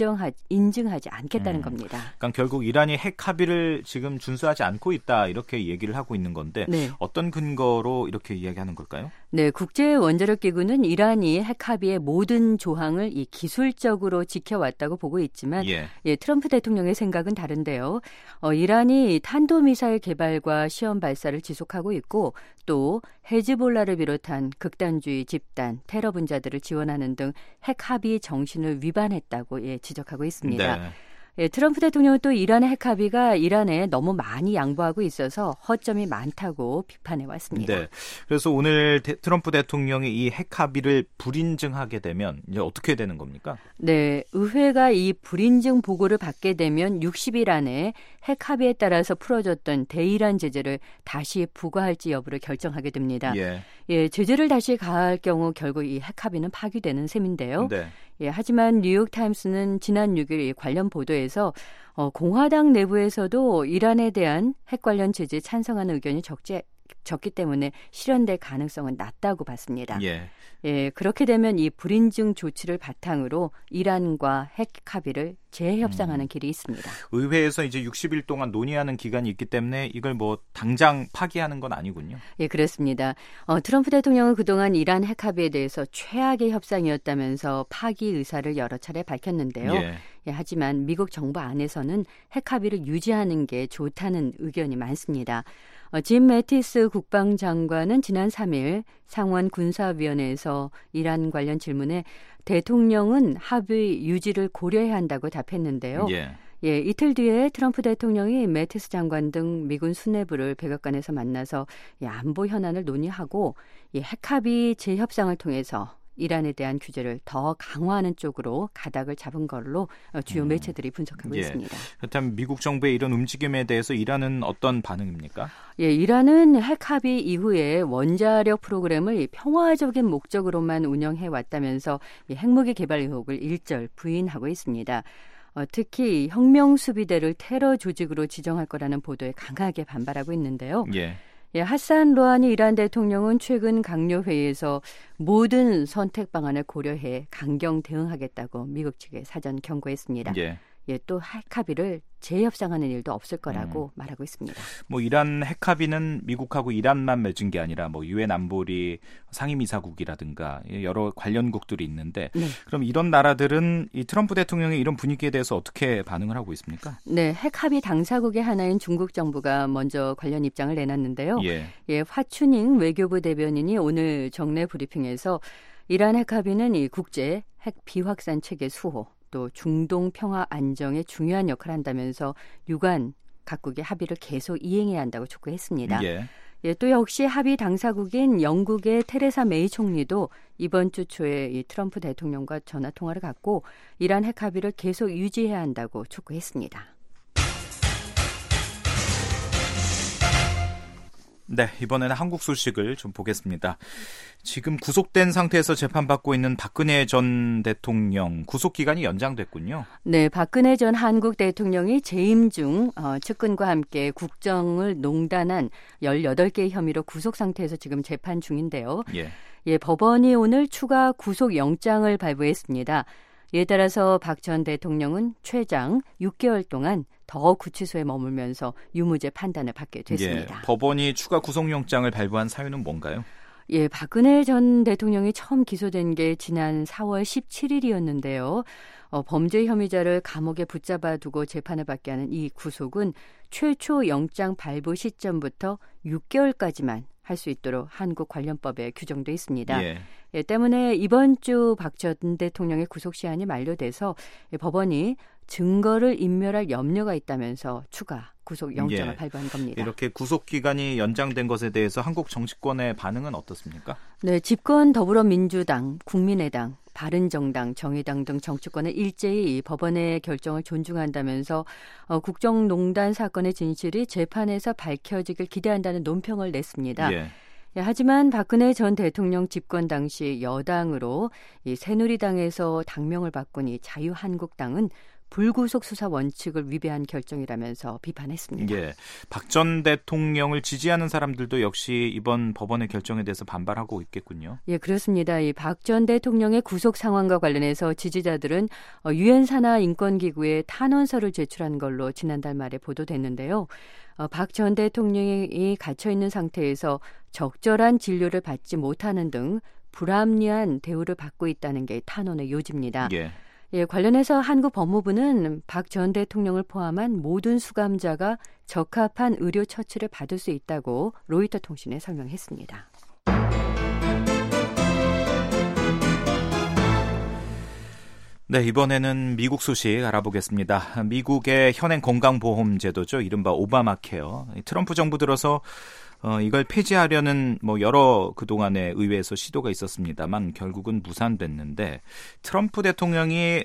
인증하지 않겠다는 겁니다. 그러니까 결국 이란이 핵 합의를 지금 준수하지 않고 있다 이렇게 얘기를 하고 있는 건데 어떤 근거로 이렇게 이야기하는 걸까요? 네, 국제원자력기구는 이란이 핵 합의의 모든 조항을 이 기술적으로 지켜왔다고 보고 있지만 트럼프 대통령의 생각은 다른데요. 이란이 탄도미사일 개발과 시험 발사를 지속하고 있고 또 헤즈볼라를 비롯한 극단주의 집단, 테러 분자들을 지원하는 등 핵 합의 정신을 위반했다고 지적하고 있습니다. 예, 트럼프 대통령은 또 이란의 핵 합의가 이란에 너무 많이 양보하고 있어서 허점이 많다고 비판해 왔습니다. 네, 그래서 오늘 트럼프 대통령이 이 핵 합의를 불인증하게 되면 이제 어떻게 되는 겁니까? 네, 의회가 이 불인증 보고를 받게 되면 60일 안에 핵 합의에 따라서 풀어줬던 대이란 제재를 다시 부과할지 여부를 결정하게 됩니다. 예, 제재를 다시 가할 경우 결국 이 핵 합의는 파기되는 셈인데요. 예, 하지만 뉴욕타임스는 지난 6일 관련 보도에서 공화당 내부에서도 이란에 대한 핵 관련 제재에 찬성하는 의견이 적기 때문에 실현될 가능성은 낮다고 봤습니다. 예, 그렇게 되면 이 불인증 조치를 바탕으로 이란과 핵 합의를 재협상하는 길이 있습니다. 의회에서 이제 60일 동안 논의하는 기간이 있기 때문에 이걸 뭐 당장 파기하는 건 아니군요. 예, 그렇습니다. 트럼프 대통령은 그동안 이란 핵 합의에 대해서 최악의 협상이었다면서 파기 의사를 여러 차례 밝혔는데요. 예, 하지만 미국 정부 안에서는 핵 합의를 유지하는 게 좋다는 의견이 많습니다. 짐 매티스 국방장관은 지난 3일 상원 군사위원회에서 이란 관련 질문에 대통령은 합의 유지를 고려해야 한다고 답했는데요. 예, 이틀 뒤에 트럼프 대통령이 매티스 장관 등 미군 수뇌부를 백악관에서 만나서 안보 현안을 논의하고 핵 합의 재협상을 통해서 이란에 대한 규제를 더 강화하는 쪽으로 가닥을 잡은 걸로 주요 매체들이 분석하고 있습니다. 그렇다면 미국 정부의 이런 움직임에 대해서 이란은 어떤 반응입니까? 예, 이란은 핵 합의 이후에 원자력 프로그램을 평화적인 목적으로만 운영해 왔다면서 핵무기 개발 의혹을 일절 부인하고 있습니다. 특히 혁명 수비대를 테러 조직으로 지정할 거라는 보도에 강하게 반발하고 있는데요. 예, 하산 로하니 이란 대통령은 최근 강요 회의에서 모든 선택 방안을 고려해 강경 대응하겠다고 미국 측에 사전 경고했습니다. 예, 또 핵 합의를 재협상하는 일도 없을 거라고 말하고 있습니다. 뭐 이란 핵 합의는 미국하고 이란만 맺은 게 아니라 뭐 유엔 안보리 상임이사국이라든가 여러 관련국들이 있는데 그럼 이런 나라들은 이 트럼프 대통령의 이런 분위기에 대해서 어떻게 반응을 하고 있습니까? 네, 핵 합의 당사국의 하나인 중국 정부가 먼저 관련 입장을 내놨는데요. 예, 화춘잉 외교부 대변인이 오늘 정례 브리핑에서 이란 핵 합의는 이 국제 핵 비확산 체계 수호 또 중동 평화 안정에 중요한 역할을 한다면서 유관 각국의 합의를 계속 이행해야 한다고 촉구했습니다. 예, 또 역시 합의 당사국인 영국의 테레사 메이 총리도 이번 주 초에 이 트럼프 대통령과 전화 통화를 갖고 이란 핵 합의를 계속 유지해야 한다고 촉구했습니다. 네, 이번에는 한국 소식을 좀 보겠습니다. 지금 구속된 상태에서 재판받고 있는 박근혜 전 대통령 구속기간이 연장됐군요. 네, 박근혜 전 한국 대통령이 재임 중 측근과 함께 국정을 농단한 18개의 혐의로 구속 상태에서 지금 재판 중인데요. 예, 법원이 오늘 추가 구속영장을 발부했습니다. 이에 따라서 박 전 대통령은 최장 6개월 동안 더 구치소에 머물면서 유무죄 판단을 받게 됐습니다. 예, 법원이 추가 구속영장을 발부한 사유는 뭔가요? 예, 박근혜 전 대통령이 처음 기소된 게 지난 4월 17일이었는데요. 범죄 혐의자를 감옥에 붙잡아 두고 재판을 받게 하는 이 구속은 최초 영장 발부 시점부터 6개월까지만 할 수 있도록 한국 관련법에 규정돼 있습니다. 예, 때문에 이번 주 박 전 대통령의 구속시한이 만료돼서 법원이 증거를 인멸할 염려가 있다면서 추가 구속영장을 발부한 겁니다. 이렇게 구속기간이 연장된 것에 대해서 한국 정치권의 반응은 어떻습니까? 네, 집권 더불어민주당, 국민의당, 바른정당, 정의당 등 정치권은 일제히 법원의 결정을 존중한다면서 국정농단 사건의 진실이 재판에서 밝혀지길 기대한다는 논평을 냈습니다. 예, 하지만 박근혜 전 대통령 집권 당시 여당으로 이 새누리당에서 당명을 바꾼 이 자유한국당은 불구속 수사 원칙을 위배한 결정이라면서 비판했습니다. 예, 박 전 대통령을 지지하는 사람들도 역시 이번 법원의 결정에 대해서 반발하고 있겠군요. 예, 그렇습니다. 이 박 전 대통령의 구속 상황과 관련해서 지지자들은 유엔 산하 인권기구에 탄원서를 제출한 걸로 지난달 말에 보도됐는데요. 박 전 대통령이 갇혀 있는 상태에서 적절한 진료를 받지 못하는 등 불합리한 대우를 받고 있다는 게 탄원의 요지입니다. 예, 관련해서 한국 법무부는 박 전 대통령을 포함한 모든 수감자가 적합한 의료 처치를 받을 수 있다고 로이터 통신에 설명했습니다. 네, 이번에는 미국 소식 알아보겠습니다. 미국의 현행 건강보험 제도죠. 이른바 오바마 케어. 트럼프 정부 들어서 이걸 폐지하려는 여러 그동안의 의회에서 시도가 있었습니다만 결국은 무산됐는데 트럼프 대통령이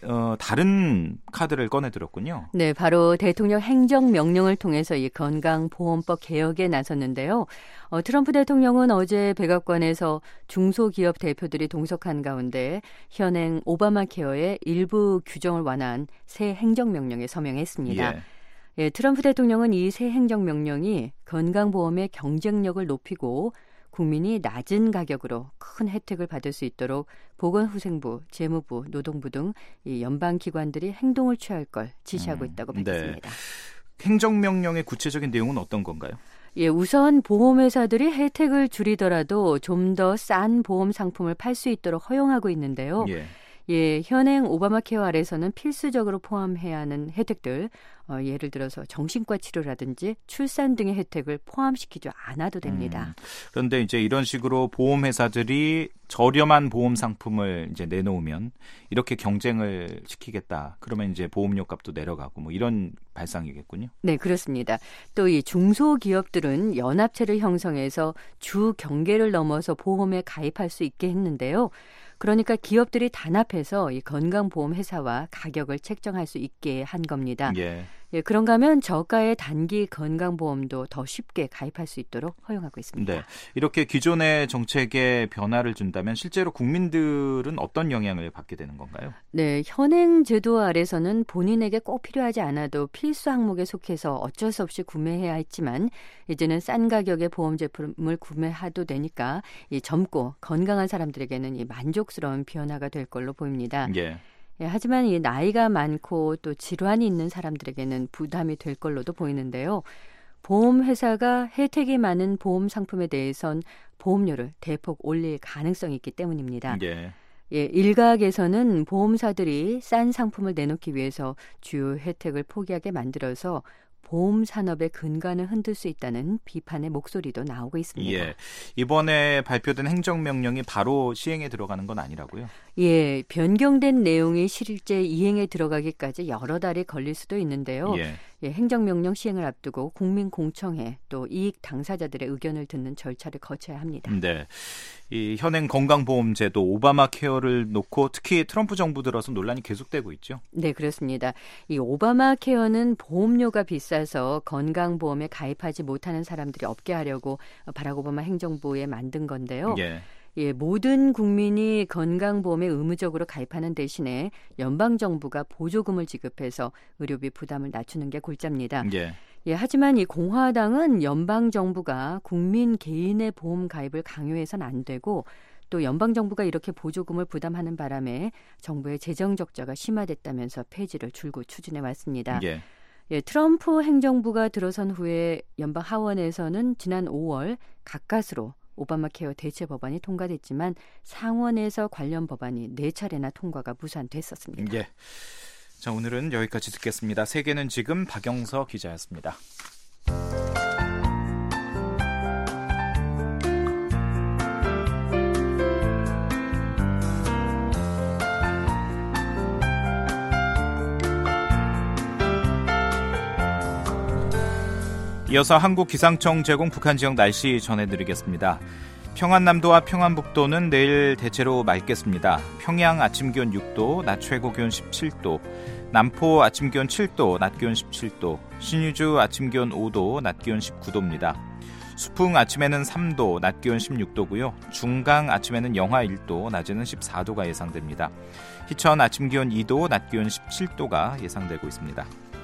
다른 카드를 꺼내들었군요. 네, 바로 대통령 행정명령을 통해서 이 건강보험법 개혁에 나섰는데요. 트럼프 대통령은 어제 백악관에서 중소기업 대표들이 동석한 가운데 현행 오바마 케어의 일부 규정을 완화한 새 행정명령에 서명했습니다. 예, 트럼프 대통령은 이 새 행정명령이 건강보험의 경쟁력을 높이고 국민이 낮은 가격으로 큰 혜택을 받을 수 있도록 보건후생부, 재무부, 노동부 등 이 연방기관들이 행동을 취할 걸 지시하고 있다고 밝혔습니다. 네. 행정명령의 구체적인 내용은 어떤 건가요? 예, 우선 보험회사들이 혜택을 줄이더라도 좀 더 싼 보험 상품을 팔 수 있도록 허용하고 있는데요. 예, 현행 오바마 케어 아래서는 필수적으로 포함해야 하는 혜택들, 예를 들어서 정신과 치료라든지 출산 등의 혜택을 포함시키지 않아도 됩니다. 그런데 이제 이런 식으로 보험회사들이 저렴한 보험 상품을 이제 내놓으면 이렇게 경쟁을 시키겠다. 그러면 이제 보험료 값도 내려가고 이런 발상이겠군요. 네, 그렇습니다. 또 이 중소기업들은 연합체를 형성해서 주 경계를 넘어서 보험에 가입할 수 있게 했는데요. 그러니까 기업들이 단합해서 이 건강보험회사와 가격을 책정할 수 있게 한 겁니다. 예, 그런가 하면 저가의 단기 건강보험도 더 쉽게 가입할 수 있도록 허용하고 있습니다. 네, 이렇게 기존의 정책에 변화를 준다면 실제로 국민들은 어떤 영향을 받게 되는 건가요? 네, 현행 제도 아래서는 본인에게 꼭 필요하지 않아도 필수 항목에 속해서 어쩔 수 없이 구매해야 했지만 이제는 싼 가격의 보험 제품을 구매해도 되니까 이 젊고 건강한 사람들에게는 이 만족스러운 변화가 될 걸로 보입니다. 예, 하지만 이 나이가 많고 또 질환이 있는 사람들에게는 부담이 될 걸로도 보이는데요. 보험회사가 혜택이 많은 보험 상품에 대해선 보험료를 대폭 올릴 가능성이 있기 때문입니다. 예, 일각에서는 보험사들이 싼 상품을 내놓기 위해서 주요 혜택을 포기하게 만들어서 보험 산업의 근간을 흔들 수 있다는 비판의 목소리도 나오고 있습니다. 예, 이번에 발표된 행정명령이 바로 시행에 들어가는 건 아니라고요? 예, 변경된 내용이 실제 이행에 들어가기까지 여러 달이 걸릴 수도 있는데요. 예, 행정명령 시행을 앞두고 국민공청회 또 이익 당사자들의 의견을 듣는 절차를 거쳐야 합니다. 네, 이 현행 건강보험제도 오바마 케어를 놓고 특히 트럼프 정부 들어서 논란이 계속되고 있죠. 네, 그렇습니다. 이 오바마 케어는 보험료가 비싸서 건강보험에 가입하지 못하는 사람들이 없게 하려고 바락 오바마 행정부에 만든 건데요. 예, 모든 국민이 건강보험에 의무적으로 가입하는 대신에 연방정부가 보조금을 지급해서 의료비 부담을 낮추는 게 골자입니다. 예, 하지만 이 공화당은 연방정부가 국민 개인의 보험 가입을 강요해서는 안 되고 또 연방정부가 이렇게 보조금을 부담하는 바람에 정부의 재정 적자가 심화됐다면서 폐지를 줄곧 추진해 왔습니다. 예. 예, 트럼프 행정부가 들어선 후에 연방 하원에서는 지난 5월 가까스로 오바마 케어 대체 법안이 통과됐지만 상원에서 관련 법안이 4차례나 통과가 무산됐었습니다. 예. 자, 오늘은 여기까지 듣겠습니다. 세계는 지금 박영서 기자였습니다. 이어서 한국기상청 제공 북한 지역 날씨 전해드리겠습니다. 평안남도와 평안북도는 내일 대체로 맑겠습니다. 평양 아침 기온 6도, 낮 최고 기온 17도, 남포 아침 기온 7도, 낮 기온 17도, 신의주 아침 기온 5도, 낮 기온 19도입니다. 수풍 아침에는 3도, 낮 기온 16도고요. 중강 아침에는 영하 1도, 낮에는 14도가 예상됩니다. 희천 아침 기온 2도, 낮 기온 17도가 예상되고 있습니다.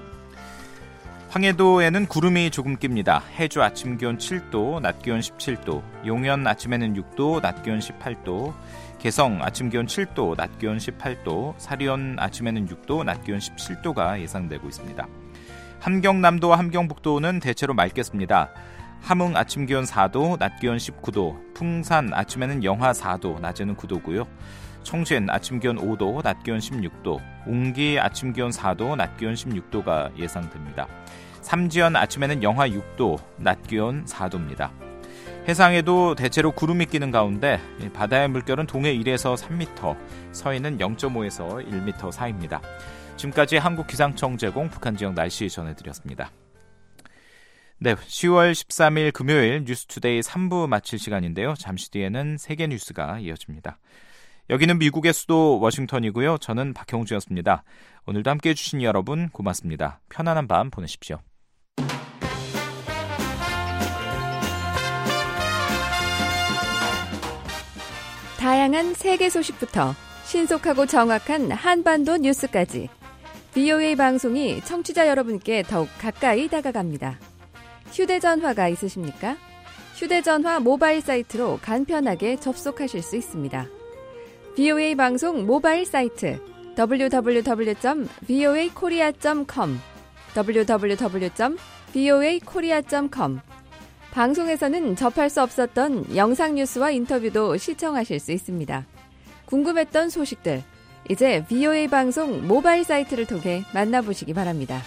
황해도에는 구름이 조금 낍니다. 해주 아침 기온 7도, 낮 기온 17도, 용현 아침에는 6도, 낮 기온 18도, 개성 아침 기온 7도, 낮 기온 18도, 사리온 아침에는 6도, 낮 기온 17도가 예상되고 있습니다. 함경남도와 함경북도는 대체로 맑겠습니다. 함흥 아침 기온 4도, 낮 기온 19도, 풍산 아침에는 영하 4도, 낮에는 9도고요. 청진 아침 기온 5도, 낮 기온 16도, 웅기 아침 기온 4도, 낮 기온 16도가 예상됩니다. 삼지연 아침에는 영하 6도, 낮 기온 4도입니다. 해상에도 대체로 구름이 끼는 가운데 바다의 물결은 동해 1에서 3m, 서해는 0.5에서 1m 사이입니다. 지금까지 한국기상청 제공 북한 지역 날씨 전해드렸습니다. 네, 10월 13일 금요일 뉴스투데이 3부 마칠 시간인데요. 잠시 뒤에는 세계 뉴스가 이어집니다. 여기는 미국의 수도 워싱턴이고요. 저는 박형주였습니다. 오늘도 함께해 주신 여러분 고맙습니다. 편안한 밤 보내십시오. 다양한 세계 소식부터 신속하고 정확한 한반도 뉴스까지 VOA 방송이 청취자 여러분께 더욱 가까이 다가갑니다. 휴대전화가 있으십니까? 휴대전화 모바일 사이트로 간편하게 접속하실 수 있습니다. VOA 방송 모바일 사이트 www.voakorea.com www.voakorea.com 방송에서는 접할 수 없었던 영상 뉴스와 인터뷰도 시청하실 수 있습니다. 궁금했던 소식들, 이제 VOA 방송 모바일 사이트를 통해 만나보시기 바랍니다.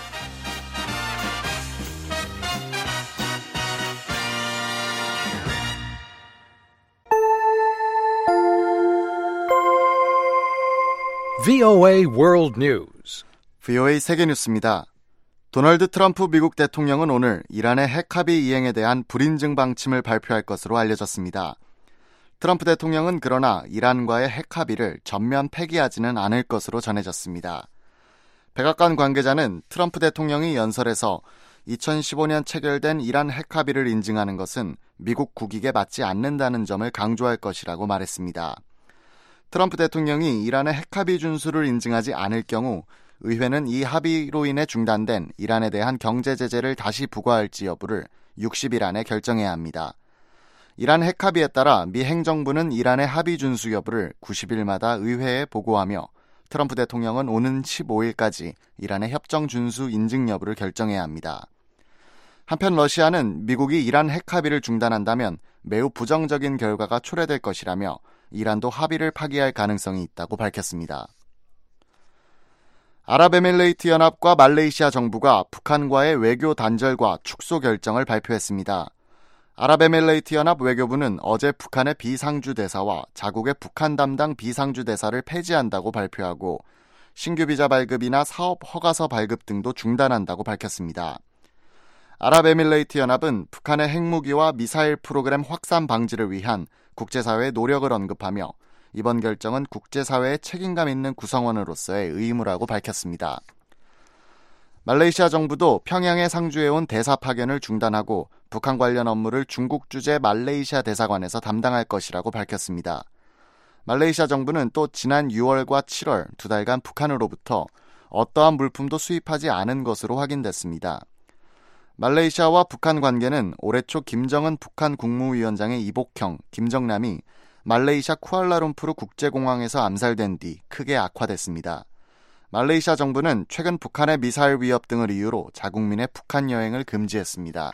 VOA World News. VOA 세계뉴스입니다. 도널드 트럼프 미국 대통령은 오늘 이란의 핵합의 이행에 대한 불인증 방침을 발표할 것으로 알려졌습니다. 트럼프 대통령은 그러나 이란과의 핵합의를 전면 폐기하지는 않을 것으로 전해졌습니다. 백악관 관계자는 트럼프 대통령이 연설에서 2015년 체결된 이란 핵합의를 인증하는 것은 미국 국익에 맞지 않는다는 점을 강조할 것이라고 말했습니다. 트럼프 대통령이 이란의 핵합의 준수를 인증하지 않을 경우 의회는 이 합의로 인해 중단된 이란에 대한 경제 제재를 다시 부과할지 여부를 60일 안에 결정해야 합니다. 이란 핵합의에 따라 미 행정부는 이란의 합의 준수 여부를 90일마다 의회에 보고하며 트럼프 대통령은 오는 15일까지 이란의 협정 준수 인증 여부를 결정해야 합니다. 한편 러시아는 미국이 이란 핵합의를 중단한다면 매우 부정적인 결과가 초래될 것이라며 이란도 합의를 파기할 가능성이 있다고 밝혔습니다. 아랍에미레이트 연합과 말레이시아 정부가 북한과의 외교 단절과 축소 결정을 발표했습니다. 아랍에미레이트 연합 외교부는 어제 북한의 비상주 대사와 자국의 북한 담당 비상주 대사를 폐지한다고 발표하고 신규 비자 발급이나 사업 허가서 발급 등도 중단한다고 밝혔습니다. 아랍에미레이트 연합은 북한의 핵무기와 미사일 프로그램 확산 방지를 위한 국제사회의 노력을 언급하며 이번 결정은 국제사회의 책임감 있는 구성원으로서의 의무라고 밝혔습니다. 말레이시아 정부도 평양에 상주해온 대사 파견을 중단하고 북한 관련 업무를 중국 주재 말레이시아 대사관에서 담당할 것이라고 밝혔습니다. 말레이시아 정부는 또 지난 6월과 7월 2달간 북한으로부터 어떠한 물품도 수입하지 않은 것으로 확인됐습니다. 말레이시아와 북한 관계는 올해 초 김정은 북한 국무위원장의 이복형, 김정남이 말레이시아 쿠알라룸푸르 국제공항에서 암살된 뒤 크게 악화됐습니다. 말레이시아 정부는 최근 북한의 미사일 위협 등을 이유로 자국민의 북한 여행을 금지했습니다.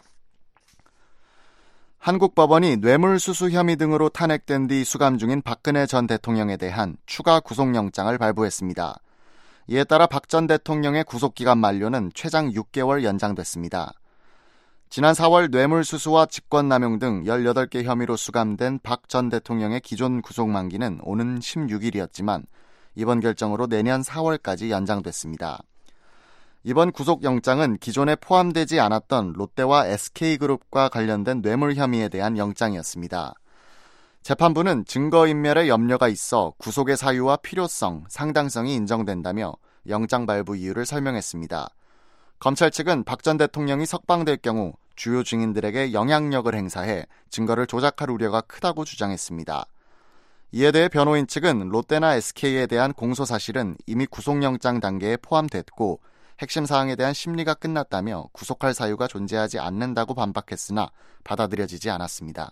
한국 법원이 뇌물수수 혐의 등으로 탄핵된 뒤 수감 중인 박근혜 전 대통령에 대한 추가 구속영장을 발부했습니다. 이에 따라 박 전 대통령의 구속기간 만료는 최장 6개월 연장됐습니다. 지난 4월 뇌물수수와 직권남용 등 18개 혐의로 수감된 박 전 대통령의 기존 구속 만기는 오는 16일이었지만 이번 결정으로 내년 4월까지 연장됐습니다. 이번 구속영장은 기존에 포함되지 않았던 롯데와 SK그룹과 관련된 뇌물 혐의에 대한 영장이었습니다. 재판부는 증거인멸에 염려가 있어 구속의 사유와 필요성, 상당성이 인정된다며 영장 발부 이유를 설명했습니다. 검찰 측은 박 전 대통령이 석방될 경우 주요 증인들에게 영향력을 행사해 증거를 조작할 우려가 크다고 주장했습니다. 이에 대해 변호인 측은 롯데나 SK에 대한 공소 사실은 이미 구속영장 단계에 포함됐고 핵심 사항에 대한 심리가 끝났다며 구속할 사유가 존재하지 않는다고 반박했으나 받아들여지지 않았습니다.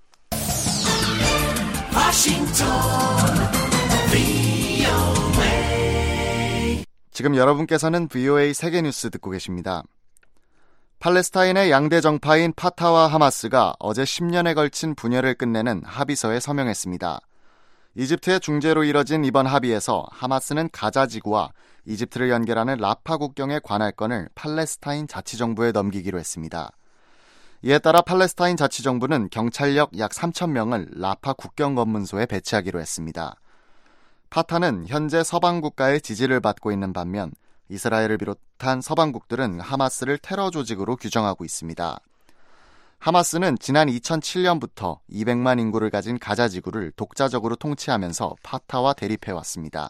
지금 여러분께서는 VOA 세계뉴스 듣고 계십니다. 팔레스타인의 양대 정파인 파타와 하마스가 어제 10년에 걸친 분열을 끝내는 합의서에 서명했습니다. 이집트의 중재로 이뤄진 이번 합의에서 하마스는 가자 지구와 이집트를 연결하는 라파 국경의 관할권을 팔레스타인 자치정부에 넘기기로 했습니다. 이에 따라 팔레스타인 자치정부는 경찰력 약 3,000명을 라파 국경검문소에 배치하기로 했습니다. 파타는 현재 서방 국가의 지지를 받고 있는 반면 이스라엘을 비롯한 서방국들은 하마스를 테러 조직으로 규정하고 있습니다. 하마스는 지난 2007년부터 200만 인구를 가진 가자 지구를 독자적으로 통치하면서 파타와 대립해왔습니다.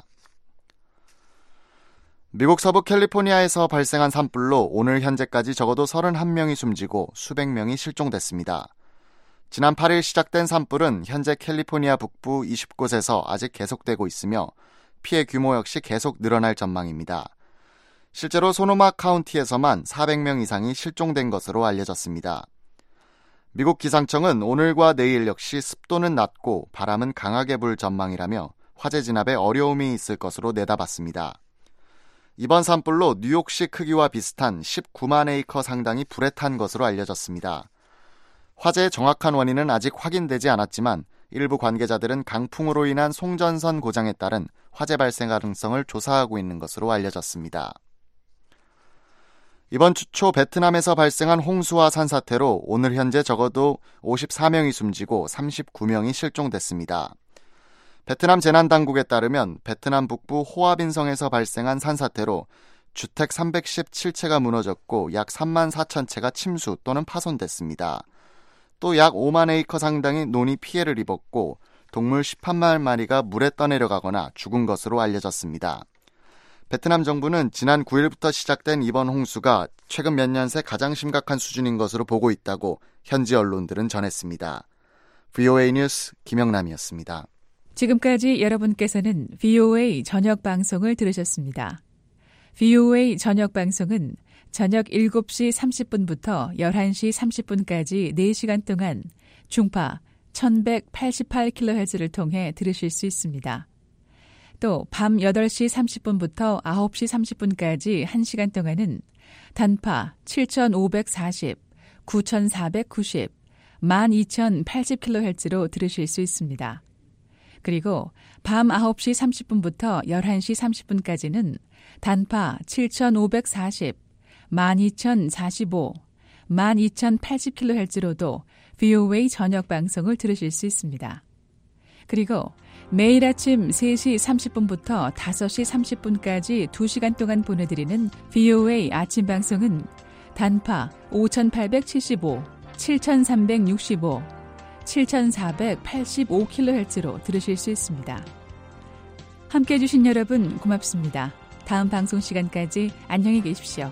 미국 서부 캘리포니아에서 발생한 산불로 오늘 현재까지 적어도 31명이 숨지고 수백 명이 실종됐습니다. 지난 8일 시작된 산불은 현재 캘리포니아 북부 20곳에서 아직 계속되고 있으며 피해 규모 역시 계속 늘어날 전망입니다. 실제로 소노마 카운티에서만 400명 이상이 실종된 것으로 알려졌습니다. 미국 기상청은 오늘과 내일 역시 습도는 낮고 바람은 강하게 불 전망이라며 화재 진압에 어려움이 있을 것으로 내다봤습니다. 이번 산불로 뉴욕시 크기와 비슷한 19만 에이커 상당이 불에 탄 것으로 알려졌습니다. 화재의 정확한 원인은 아직 확인되지 않았지만 일부 관계자들은 강풍으로 인한 송전선 고장에 따른 화재 발생 가능성을 조사하고 있는 것으로 알려졌습니다. 이번 주 초 베트남에서 발생한 홍수와 산사태로 오늘 현재 적어도 54명이 숨지고 39명이 실종됐습니다. 베트남 재난당국에 따르면 베트남 북부 호아빈성에서 발생한 산사태로 주택 317채가 무너졌고 약 3만 4천 채가 침수 또는 파손됐습니다. 또 약 5만 에이커 상당의 논이 피해를 입었고 동물 18만 마리가 물에 떠내려가거나 죽은 것으로 알려졌습니다. 베트남 정부는 지난 9일부터 시작된 이번 홍수가 최근 몇 년 새 가장 심각한 수준인 것으로 보고 있다고 현지 언론들은 전했습니다. VOA 뉴스 김영남이었습니다. 지금까지 여러분께서는 VOA 저녁 방송을 들으셨습니다. VOA 저녁 방송은 저녁 7시 30분부터 11시 30분까지 4시간 동안 중파 1188kHz를 통해 들으실 수 있습니다. 또 밤 8시 30분부터 9시 30분까지 1시간 동안은 단파 7540, 9490, 12080kHz로 들으실 수 있습니다. 그리고 밤 9시 30분부터 11시 30분까지는 단파 7540, 12045, 12080kHz로도 VOA 저녁 방송을 들으실 수 있습니다. 그리고 매일 아침 3시 30분부터 5시 30분까지 2시간 동안 보내드리는 VOA 아침 방송은 단파 5875, 7365, 7485kHz로 들으실 수 있습니다. 함께해 주신 여러분 고맙습니다. 다음 방송 시간까지 안녕히 계십시오.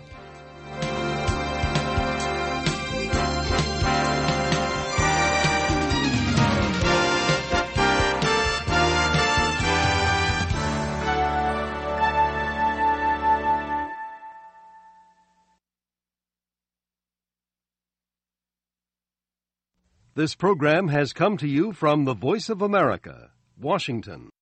This program has come to you from the Voice of America, Washington.